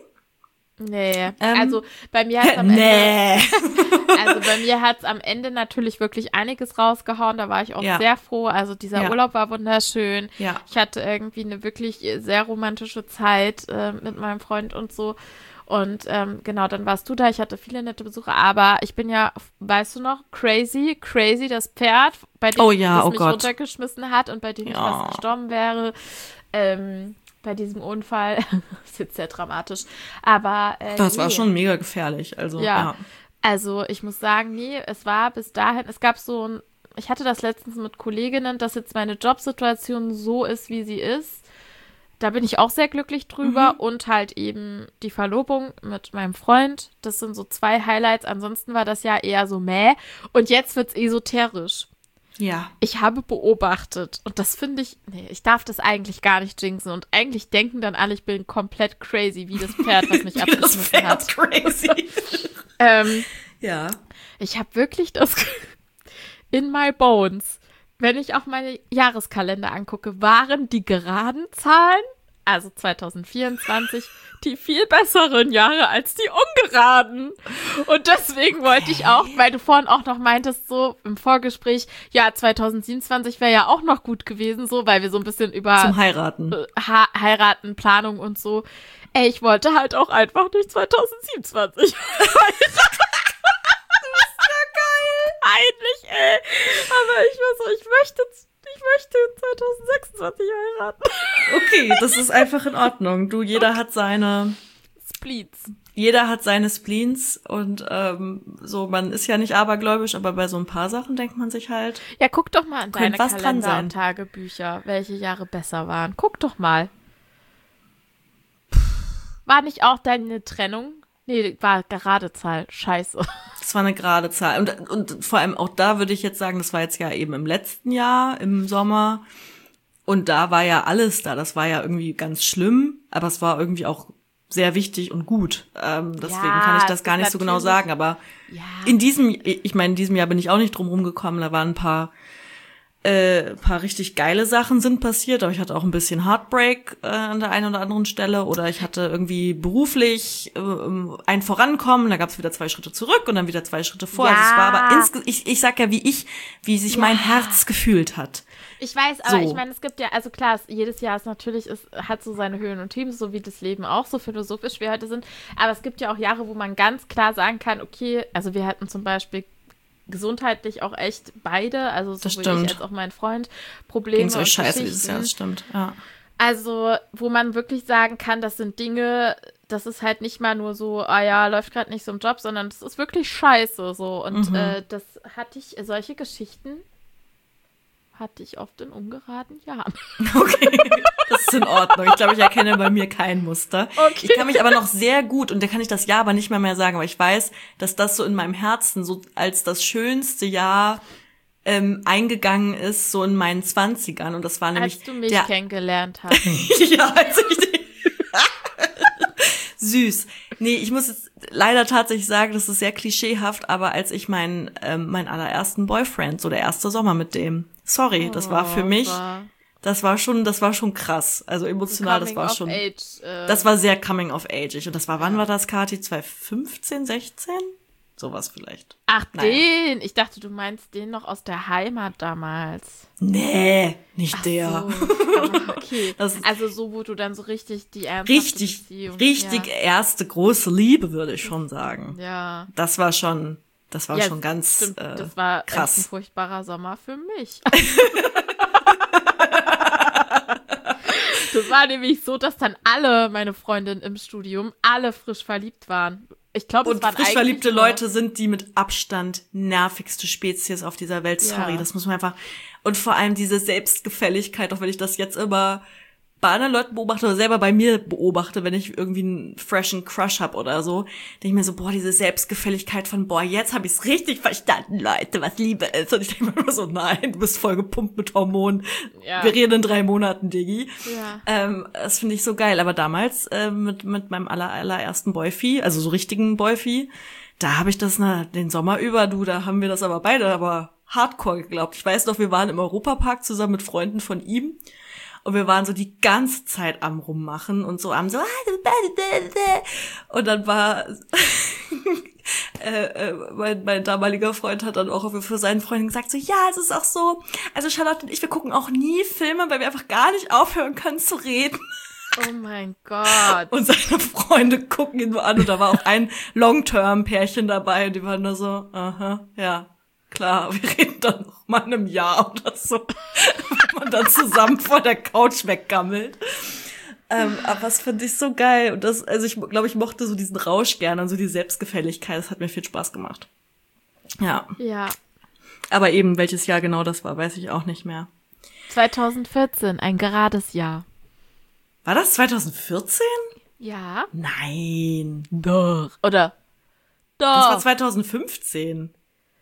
Nee, Ähm, also bei mir hat am Ende, Nee. also bei mir hat's am Ende natürlich wirklich einiges rausgehauen. Da war ich auch Ja. sehr froh. Also dieser Ja. Urlaub war wunderschön. Ja. Ich hatte irgendwie eine wirklich sehr romantische Zeit äh, mit meinem Freund und so. Und ähm, genau, dann warst du da. Ich hatte viele nette Besucher, aber ich bin ja, weißt du noch, Crazy, Crazy, das Pferd, bei dem Oh ja, das oh mich Gott. runtergeschmissen hat und bei dem ich Ja. fast gestorben wäre. Ähm, bei diesem Unfall. Ist jetzt sehr dramatisch. Aber äh, Das war nee. schon mega gefährlich. Also, Ja. ja. Also ich muss sagen, nee, es war bis dahin, es gab so ein, ich hatte das letztens mit Kolleginnen, dass jetzt meine Jobsituation so ist, wie sie ist. Da bin ich auch sehr glücklich drüber. Und halt eben die Verlobung mit meinem Freund. Das sind so zwei Highlights. Ansonsten war das Jahr eher so mäh. Und jetzt wird's esoterisch. Ja. Ich habe beobachtet, und das finde ich, nee, ich darf das eigentlich gar nicht jinxen. Und eigentlich denken dann alle, ich bin komplett crazy, wie das Pferd, was mich Das abgeschmissen wäre hat. crazy. Ähm, Ja. Ich habe wirklich das in my bones, wenn ich auch meine Jahreskalender angucke, waren die geraden Zahlen, also zwanzig vierundzwanzig, die viel besseren Jahre als die ungeraden. Und deswegen wollte ich auch, weil du vorhin auch noch meintest, so im Vorgespräch, ja, zwanzig siebenundzwanzig wäre ja auch noch gut gewesen, so, weil wir so ein bisschen über Zum Heiraten. äh, ha Heiraten, Planung und so. Ey, ich wollte halt auch einfach durch zwanzig siebenundzwanzig heiraten. Peinlich, ey. Aber ich weiß so, ich möchte, ich möchte zwanzig sechsundzwanzig heiraten. Okay, das ist einfach in Ordnung. Du, jeder hat seine, Splits. jeder hat seine Spleens, und ähm, so, man ist ja nicht abergläubisch, aber bei so ein paar Sachen denkt man sich halt, Ja, guck doch mal in deine Könnte was dran Kalender sein. und Tagebücher, welche Jahre besser waren. Guck doch mal. War nicht auch deine Trennung? Nee, war gerade Zahl. Scheiße. das war eine gerade Zahl. Und, und vor allem auch da würde ich jetzt sagen, das war jetzt ja eben im letzten Jahr, im Sommer. Und da war ja alles da. Das war ja irgendwie ganz schlimm, aber es war irgendwie auch sehr wichtig und gut. Ähm, deswegen Ja, kann ich es das gar ist nicht so genau natürlich- sagen. Aber Ja. in diesem, ich meine, in diesem Jahr bin ich auch nicht drum rumgekommen. Da waren ein paar, äh, paar richtig geile Sachen sind passiert. Aber ich hatte auch ein bisschen Heartbreak äh, an der einen oder anderen Stelle. Oder ich hatte irgendwie beruflich äh, ein Vorankommen. Da gab es wieder zwei Schritte zurück und dann wieder zwei Schritte vor. Ja. Also es war aber insge- ich, ich sag ja, wie ich, wie sich mein Ja. Herz gefühlt hat. Ich weiß, aber So. ich meine, es gibt ja, also klar, es, jedes Jahr ist natürlich, es hat so seine Höhen und Tiefen, so wie das Leben auch, so philosophisch wir heute sind. Aber es gibt ja auch Jahre, wo man ganz klar sagen kann, okay, also wir hatten zum Beispiel gesundheitlich auch echt beide, also Das sowohl ich stimmt. als auch mein Freund, Probleme Ging's und euch scheiße dieses Geschichten. Jahr, das stimmt. Ja. Also, wo man wirklich sagen kann, das sind Dinge, das ist halt nicht mal nur so, ah ja, läuft gerade nicht so im Job, sondern das ist wirklich scheiße so. Und Mhm. äh, das hatte ich, solche Geschichten hatte ich oft in ungeraden Jahren. Okay, das ist in Ordnung. Ich glaube, ich erkenne bei mir kein Muster. Okay. Ich kann mich aber noch sehr gut, und da kann ich das Jahr aber nicht mehr mehr sagen, aber ich weiß, dass das so in meinem Herzen so als das schönste Jahr ähm, eingegangen ist, so in meinen Zwanzigern. Und das war nämlich Als du mich der kennengelernt hast. ja, als ich die süß. Nee, ich muss jetzt leider tatsächlich sagen, das ist sehr klischeehaft, aber als ich meinen ähm, meinen allerersten Boyfriend, so der erste Sommer mit dem, sorry, das war für Oh, mich, war das war schon, das war schon krass. Also emotional, das Coming war of schon, Age, äh, das war sehr coming of age. Und das war, wann war das, Kathi? zwanzig fünfzehn, sechzehn? Sowas vielleicht. Ach, Naja. den. Ich dachte, du meinst den noch aus der Heimat damals. Nee, nicht Ach der. so. Ah, okay. Das ist- Also so, wo du dann so richtig die ernsthafte Richtig, Beziehung... richtig erste große Liebe, würde ich schon sagen. Ja. Das war schon, das war ja, schon ganz stimmt. äh, Das war echt ein krass. furchtbarer Sommer für mich. Das war nämlich so, dass dann alle meine Freundinnen im Studium alle frisch verliebt waren. Ich glaube, es Und waren frisch eigentlich verliebte nur- Leute sind die mit Abstand nervigste Spezies auf dieser Welt. Sorry, Ja. das muss man einfach. Und vor allem diese Selbstgefälligkeit, auch wenn ich das jetzt immer bei anderen Leuten beobachte oder selber bei mir beobachte, wenn ich irgendwie einen freshen Crush hab oder so, denke ich mir so, boah, diese Selbstgefälligkeit von, boah, jetzt habe ich's richtig verstanden, Leute, was Liebe ist. Und ich denke mir immer so, nein, du bist voll gepumpt mit Hormonen. Ja. Wir reden in drei Monaten, Diggi. Ja. Ähm, das finde ich so geil. Aber damals äh, mit mit meinem aller, allerersten Boyfie, also so richtigen Boyfie, da habe ich das na, den Sommer über, du, da haben wir das aber beide aber hardcore geglaubt. Ich weiß noch, wir waren im Europapark zusammen mit Freunden von ihm und wir waren so die ganze Zeit am Rummachen und so am so und dann war äh, äh, mein, mein damaliger Freund hat dann auch für seinen Freunden gesagt, so, ja, es ist auch so, also Charlotte und ich, wir gucken auch nie Filme, weil wir einfach gar nicht aufhören können zu reden. Oh mein Gott. Und seine Freunde gucken ihn nur an und da war auch ein Long-Term-Pärchen dabei und die waren nur so, aha, ja, klar, wir reden dann noch mal in einem Jahr oder so, wenn man dann zusammen vor der Couch weggammelt. Ähm, aber das finde ich so geil. Und das, also ich glaube, ich mochte so diesen Rausch gerne und so die Selbstgefälligkeit. Das hat mir viel Spaß gemacht. Ja. Ja. Aber eben, welches Jahr genau das war, weiß ich auch nicht mehr. zwanzig vierzehn, ein gerades Jahr. War das zwanzig vierzehn? Ja. Nein. Doch. Oder? Doch. Das war zwanzig fünfzehn.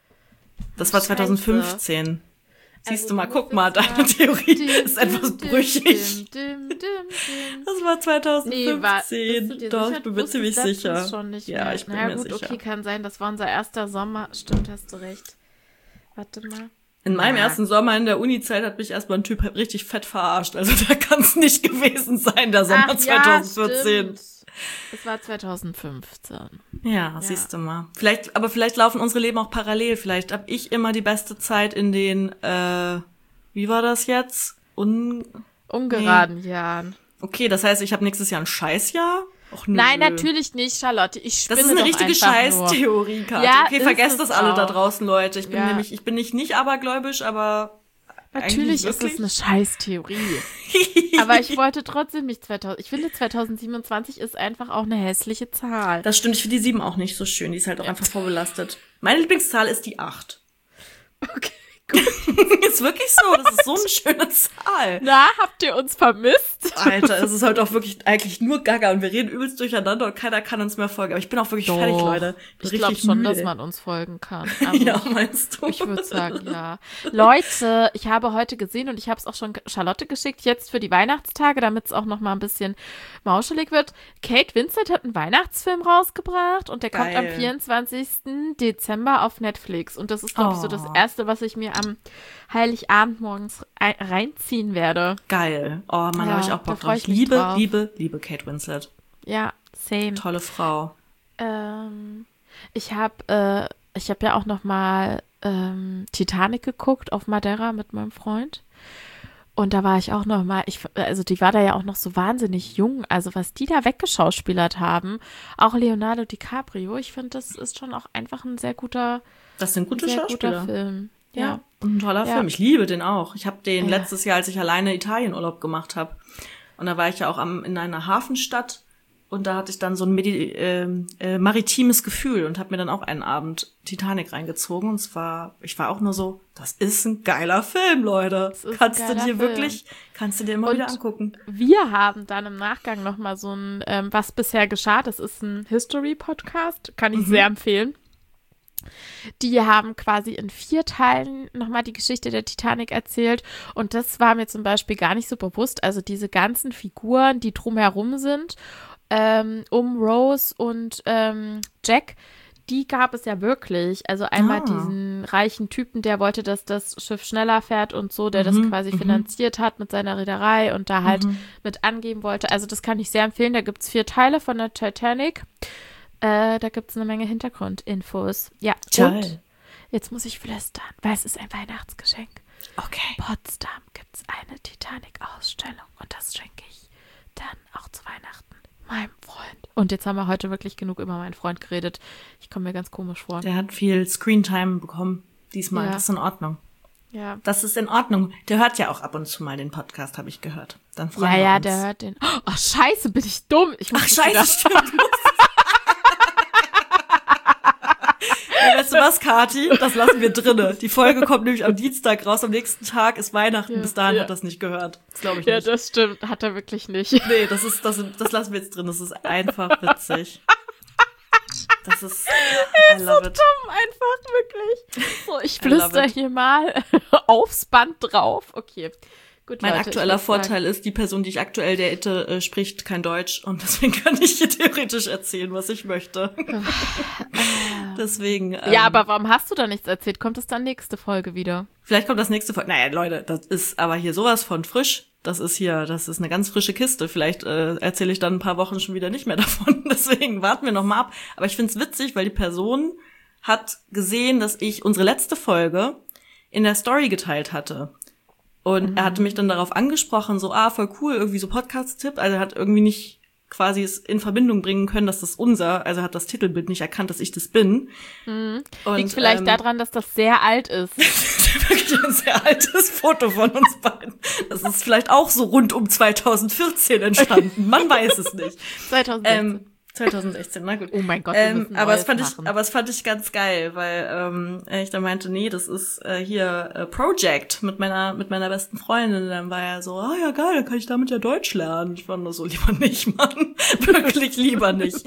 Das war Scheiße. zwanzig fünfzehn. Siehst Also du mal, du guck musst mal, jetzt deine sagen, Theorie dim, ist etwas dim, brüchig. Dim, dim, dim, dim. Das war zwanzig fünfzehn. Nee, war, bist du dir Doch, sicher? ich bin Du mir ziemlich wusstest sicher. letztens Schon nicht Ja, mehr. ich bin Na mir gut, sicher. okay, kann sein. Das war unser erster Sommer. Stimmt, hast du recht. Warte mal. In meinem Ja. ersten Sommer in der Uni-Zeit hat mich erstmal ein Typ richtig fett verarscht. Also da kann es nicht gewesen sein, der Sommer Ach, zwanzig vierzehn. Ja, stimmt. Es war zwanzig fünfzehn. Ja, Ja. siehst du mal. Vielleicht, aber vielleicht laufen unsere Leben auch parallel. Vielleicht hab ich immer die beste Zeit in den, äh, wie war das jetzt? Un Ungeraden Jahren. okay, das heißt, ich habe nächstes Jahr ein Scheißjahr? Och, nö. Nein, natürlich nicht, Charlotte. Ich spinne Das ist eine doch richtige einfach nur. Scheißtheorie, Katja. Ja, okay, ist vergesst es das alle da auch. draußen, Leute. Ich bin Ja. nämlich, ich bin nicht nicht abergläubisch, aber Natürlich eigentlich ist es wirklich? eine Scheißtheorie. Aber ich wollte trotzdem nicht zweitausend. Ich finde, zwanzig siebenundzwanzig ist einfach auch eine hässliche Zahl. Das stimmt, ich finde die sieben auch nicht so schön. Die ist halt auch einfach vorbelastet. Meine Lieblingszahl ist die acht. Okay. Ist wirklich so. Das ist so eine schöne Zahl. Na, habt ihr uns vermisst? Alter, es ist halt auch wirklich eigentlich nur Gaga und wir reden übelst durcheinander und keiner kann uns mehr folgen. Aber ich bin auch wirklich Doch. fertig, Leute. Bin Ich glaube richtig schon, müde. dass man uns folgen kann. Also Ja, meinst du? ich würde sagen, ja. Leute, ich habe heute gesehen und ich habe es auch schon Charlotte geschickt, jetzt für die Weihnachtstage, damit es auch noch mal ein bisschen mauschelig wird. Kate Winslet hat einen Weihnachtsfilm rausgebracht und der kommt am Geil. vierundzwanzigsten Dezember auf Netflix. Und das ist, glaube ich, so das Oh. Erste, was ich mir am Heiligabend morgens ein- reinziehen werde. Geil. Oh Mann, Ja, habe ich auch da Bock freu drauf. ich Ich mich liebe, drauf. liebe, liebe Kate Winslet. Ja, same. Tolle Frau. Ähm, ich habe äh, ich habe ja auch noch mal ähm, Titanic geguckt auf Madeira mit meinem Freund. Und da war ich auch noch mal, ich, also die war da ja auch noch so wahnsinnig jung. Also was die da weggeschauspielert haben, auch Leonardo DiCaprio, ich finde, das ist schon auch einfach ein sehr guter, Das sind gute sehr Schauspieler. guter Film. Ja. Ja. Und ein toller Ja. Film. Ich liebe den auch. Ich habe den Ja. letztes Jahr, als ich alleine Italienurlaub gemacht habe. Und da war ich ja auch am, in einer Hafenstadt Und da hatte ich dann so ein Medi- äh, äh, maritimes Gefühl und habe mir dann auch einen Abend Titanic reingezogen. Und zwar, ich war auch nur so, das ist ein geiler Film, Leute. Kannst du dir Film. wirklich, kannst du dir immer und wieder angucken. Wir haben dann im Nachgang nochmal so ein, ähm, was bisher geschah, das ist ein History-Podcast, kann ich mhm. sehr empfehlen. Die haben quasi in vier Teilen nochmal die Geschichte der Titanic erzählt und das war mir zum Beispiel gar nicht so bewusst. Also diese ganzen Figuren, die drumherum sind, ähm, um Rose und ähm, Jack, die gab es ja wirklich. Also einmal ah. diesen reichen Typen, der wollte, dass das Schiff schneller fährt und so, der mhm, das quasi mhm. finanziert hat mit seiner Reederei und da halt mhm. mit angeben wollte. Also das kann ich sehr empfehlen. Da gibt es vier Teile von der Titanic. Äh, da gibt es eine Menge Hintergrundinfos. Ja, Toll. Und jetzt muss ich flüstern, weil es ist ein Weihnachtsgeschenk. Okay. In Potsdam gibt es eine Titanic-Ausstellung und das schenke ich dann auch zu Weihnachten meinem Freund. Und jetzt haben wir heute wirklich genug über meinen Freund geredet. Ich komme mir ganz komisch vor. Der hat viel Screentime bekommen diesmal. Ja. Das ist in Ordnung. Ja. Das ist in Ordnung. Der hört ja auch ab und zu mal den Podcast, habe ich gehört. Dann freuen ja, wir ja, uns. der hört den. Oh, scheiße, bin ich dumm. Ich muss Ach, scheiße, stimmt. Weißt du was, Kathi? Das lassen wir drinne. Die Folge kommt nämlich am Dienstag raus. Am nächsten Tag ist Weihnachten. Ja, Bis dahin ja. hat das nicht gehört. Das glaube ich ja, nicht. Ja, das stimmt. Hat er wirklich nicht. Nee, das ist, das, das lassen wir jetzt drin. Das ist einfach witzig. Das ist, I love so it. dumm, einfach wirklich. So, ich flüster hier mal aufs Band drauf. Okay. Gut, mein Leute, aktueller Vorteil ist, die Person, die ich aktuell date, äh, spricht kein Deutsch und deswegen kann ich hier theoretisch erzählen, was ich möchte. deswegen. Ähm, ja, aber warum hast du da nichts erzählt? Kommt es dann nächste Folge wieder? Vielleicht kommt das nächste Folge. Naja, Leute, das ist aber hier sowas von frisch. Das ist hier, das ist eine ganz frische Kiste. Vielleicht äh, erzähle ich dann ein paar Wochen schon wieder nicht mehr davon. Deswegen warten wir noch mal ab. Aber ich find's witzig, weil die Person hat gesehen, dass ich unsere letzte Folge in der Story geteilt hatte. Und mhm. er hatte mich dann darauf angesprochen, so, ah, voll cool, irgendwie so Podcast-Tipp. Also er hat irgendwie nicht quasi es in Verbindung bringen können, dass das unser, also hat das Titelbild nicht erkannt, dass ich das bin. Mhm. Und, liegt vielleicht ähm, daran, dass das sehr alt ist. Wirklich ein sehr altes Foto von uns beiden. Das ist vielleicht auch so rund um zwanzig vierzehn entstanden. Man weiß es nicht. zwanzig sechzehn. Ähm, zwanzig sechzehn, na gut. Oh mein Gott, wir ähm, müssen aber Neues es fand machen. ich, aber es fand ich ganz geil, weil ähm, ich dann meinte, nee, das ist äh, hier äh, Project mit meiner mit meiner besten Freundin. Dann war er so, ah ja geil, dann kann ich damit ja Deutsch lernen. Ich war nur so, lieber nicht, Mann, wirklich lieber nicht.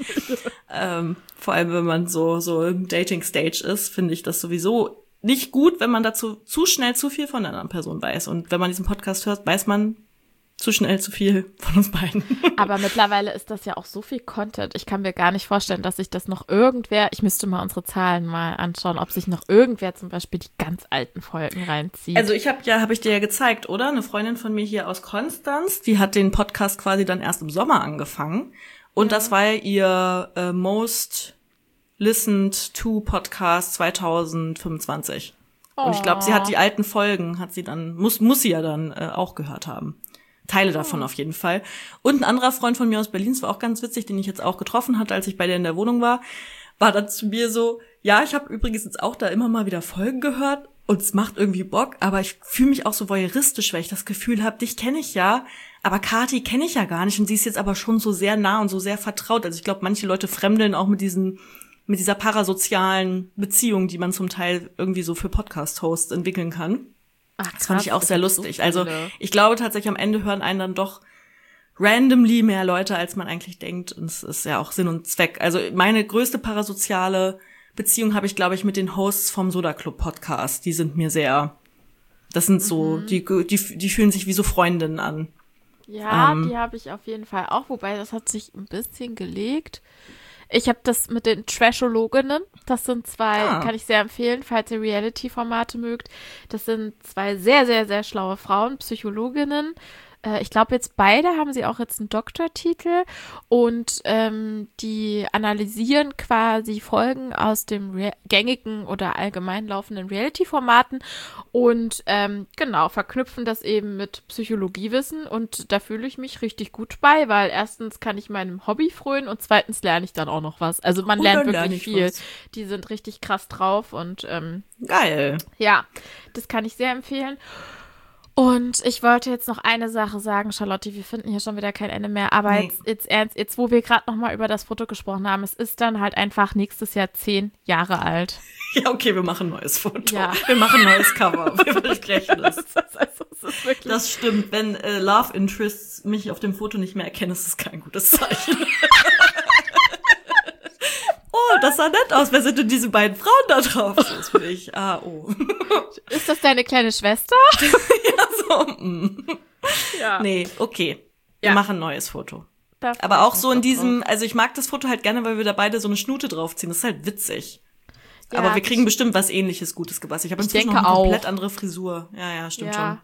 ähm, vor allem, wenn man so so im Dating-Stage ist, finde ich das sowieso nicht gut, wenn man dazu zu schnell zu viel von einer anderen Person weiß. Und wenn man diesen Podcast hört, weiß man zu schnell zu viel von uns beiden. Aber mittlerweile ist das ja auch so viel Content. Ich kann mir gar nicht vorstellen, dass sich das noch irgendwer, ich müsste mal unsere Zahlen mal anschauen, ob sich noch irgendwer zum Beispiel die ganz alten Folgen reinzieht. Also ich habe ja, habe ich dir ja gezeigt, oder? Eine Freundin von mir hier aus Konstanz, die hat den Podcast quasi dann erst im Sommer angefangen. Und ja. das war ihr äh, Most Listened to Podcast zwanzig fünfundzwanzig. Oh. Und ich glaube, sie hat die alten Folgen, hat sie dann, muss muss sie ja dann äh, auch gehört haben. Teile davon oh. auf jeden Fall. Und ein anderer Freund von mir aus Berlin, das war auch ganz witzig, den ich jetzt auch getroffen hatte, als ich bei der in der Wohnung war, war dann zu mir so, ja, ich habe übrigens jetzt auch da immer mal wieder Folgen gehört und es macht irgendwie Bock, aber ich fühle mich auch so voyeuristisch, weil ich das Gefühl habe, dich kenne ich ja, aber Kathi kenne ich ja gar nicht und sie ist jetzt aber schon so sehr nah und so sehr vertraut. Also ich glaube, manche Leute fremdeln auch mit diesen mit dieser parasozialen Beziehung, die man zum Teil irgendwie so für Podcast-Hosts entwickeln kann. Ach, das fand ich auch sehr lustig. So also ich glaube tatsächlich, am Ende hören einen dann doch randomly mehr Leute, als man eigentlich denkt. Und es ist ja auch Sinn und Zweck. Also meine größte parasoziale Beziehung habe ich, glaube ich, mit den Hosts vom Soda Club Podcast. Die sind mir sehr, das sind so, mhm. die, die, die fühlen sich wie so Freundinnen an. Ja, ähm, die habe ich auf jeden Fall auch, wobei das hat sich ein bisschen gelegt. Ich habe das mit den Trashologinnen, das sind zwei, ah. kann ich sehr empfehlen, falls ihr Reality-Formate mögt. Das sind zwei sehr, sehr, sehr schlaue Frauen, Psychologinnen. Äh, ich glaube jetzt beide haben sie auch jetzt einen Doktortitel und ähm, die analysieren quasi Folgen aus dem Re- gängigen oder allgemein laufenden Reality-Formaten und ähm, genau, verknüpfen das eben mit Psychologiewissen und da fühle ich mich richtig gut bei, weil erstens kann ich meinem Hobby frönen und zweitens lerne ich dann auch noch was. Also man oh, lernt wirklich viel. Was. Die sind richtig krass drauf und ähm, geil. Ja, das kann ich sehr empfehlen. Und ich wollte jetzt noch eine Sache sagen, Charlotte, wir finden hier schon wieder kein Ende mehr, aber Nee. jetzt, jetzt ernst, jetzt wo wir gerade noch mal über das Foto gesprochen haben, es ist dann halt einfach nächstes Jahr zehn Jahre alt. Ja, okay, wir machen ein neues Foto. Ja. Wir machen ein neues Cover. Wir versprechen es. Das ist, also, es ist wirklich Das stimmt. Wenn äh, Love Interests mich auf dem Foto nicht mehr erkennen, ist das kein gutes Zeichen. Oh, das sah nett aus. Wer sind denn diese beiden Frauen da drauf? So ist für ich. Ah, oh. Ist das deine kleine Schwester? Ja, so. Mm. Ja. Nee, okay. Wir Ja. machen ein neues Foto. Da freu Aber ich auch mich so in doch diesem, drauf. also ich mag das Foto halt gerne, weil wir da beide so eine Schnute draufziehen. Das ist halt witzig. Ja, Aber wir kriegen das- bestimmt was Ähnliches Gutes gebastelt. Ich habe Ich inzwischen denke noch eine auch. komplett andere Frisur. Ja, ja, stimmt Ja. schon.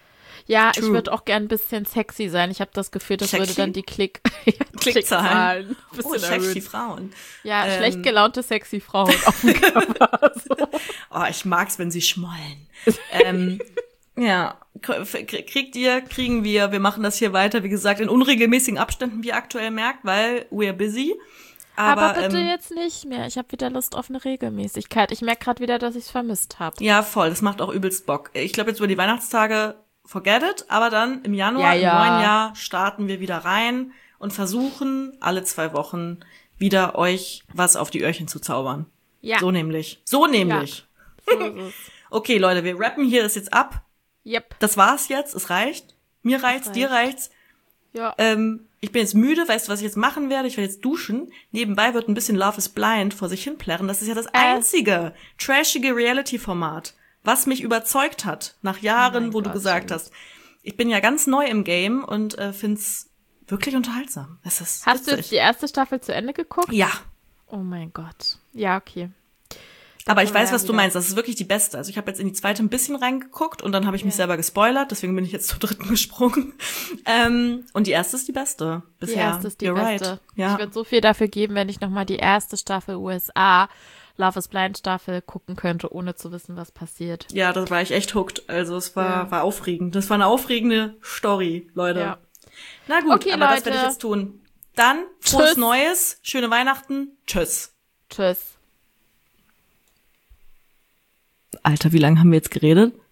Ja, ich True. würde auch gern ein bisschen sexy sein. Ich habe das Gefühl, das Sexy? würde dann die Klick ja, die Klickzahlen. ein bisschen Oh, sexy erhöhen. Frauen. Ja, Ähm. schlecht gelaunte sexy Frauen auf dem Cover. So. Oh, ich mag's, wenn sie schmollen. ähm, ja, k- kriegt ihr, kriegen wir. Wir machen das hier weiter, wie gesagt, in unregelmäßigen Abständen, wie ihr aktuell merkt, weil we're busy. Aber, Aber, bitte ähm, jetzt nicht mehr. Ich habe wieder Lust auf eine Regelmäßigkeit. Ich merke gerade wieder, dass ich es vermisst habe. ja, voll. Das macht auch übelst Bock. Ich glaube, jetzt über die Weihnachtstage forget it, aber dann im Januar, Ja, ja. im neuen Jahr, starten wir wieder rein und versuchen, alle zwei Wochen wieder euch was auf die Öhrchen zu zaubern. Ja, So nämlich. So nämlich. so ist es. Okay, Leute, wir rappen hier das jetzt ab. Yep. Das war's jetzt. Es reicht. Mir reicht's, reicht. dir reicht's. Ja. Ähm, ich bin jetzt müde. Weißt du, was ich jetzt machen werde? Ich werde jetzt duschen. Nebenbei wird ein bisschen Love is Blind vor sich hin plärren. Das ist ja das einzige trashige Reality-Format, was mich überzeugt hat, nach Jahren, Oh mein wo du Gott, gesagt stimmt. hast, ich bin ja ganz neu im Game und äh, find's wirklich unterhaltsam. Es ist Hast du witzig. jetzt die erste Staffel zu Ende geguckt? Ja, Oh mein Gott. Ja, okay. aber ich können wir weiß, ja was du wieder- meinst. Das ist wirklich die beste. Also ich habe jetzt in die zweite ein bisschen reingeguckt und dann habe ich mich Ja. selber gespoilert. Deswegen bin ich jetzt zur dritten gesprungen. Ähm, und die erste ist die beste bisher. Die erste ist die You're beste. Right. Ja. Ich würde so viel dafür geben, wenn ich nochmal die erste Staffel U S A, Love is Blind Staffel gucken könnte, ohne zu wissen, was passiert. ja, da war ich echt hooked. Also es war, Ja. war aufregend. Das war eine aufregende Story, Leute. Ja. Na gut, Okay, aber das Leute. werde ich jetzt tun. Dann, frohes Tschüss. Neues, schöne Weihnachten. Tschüss. Tschüss. Alter, wie lange haben wir jetzt geredet?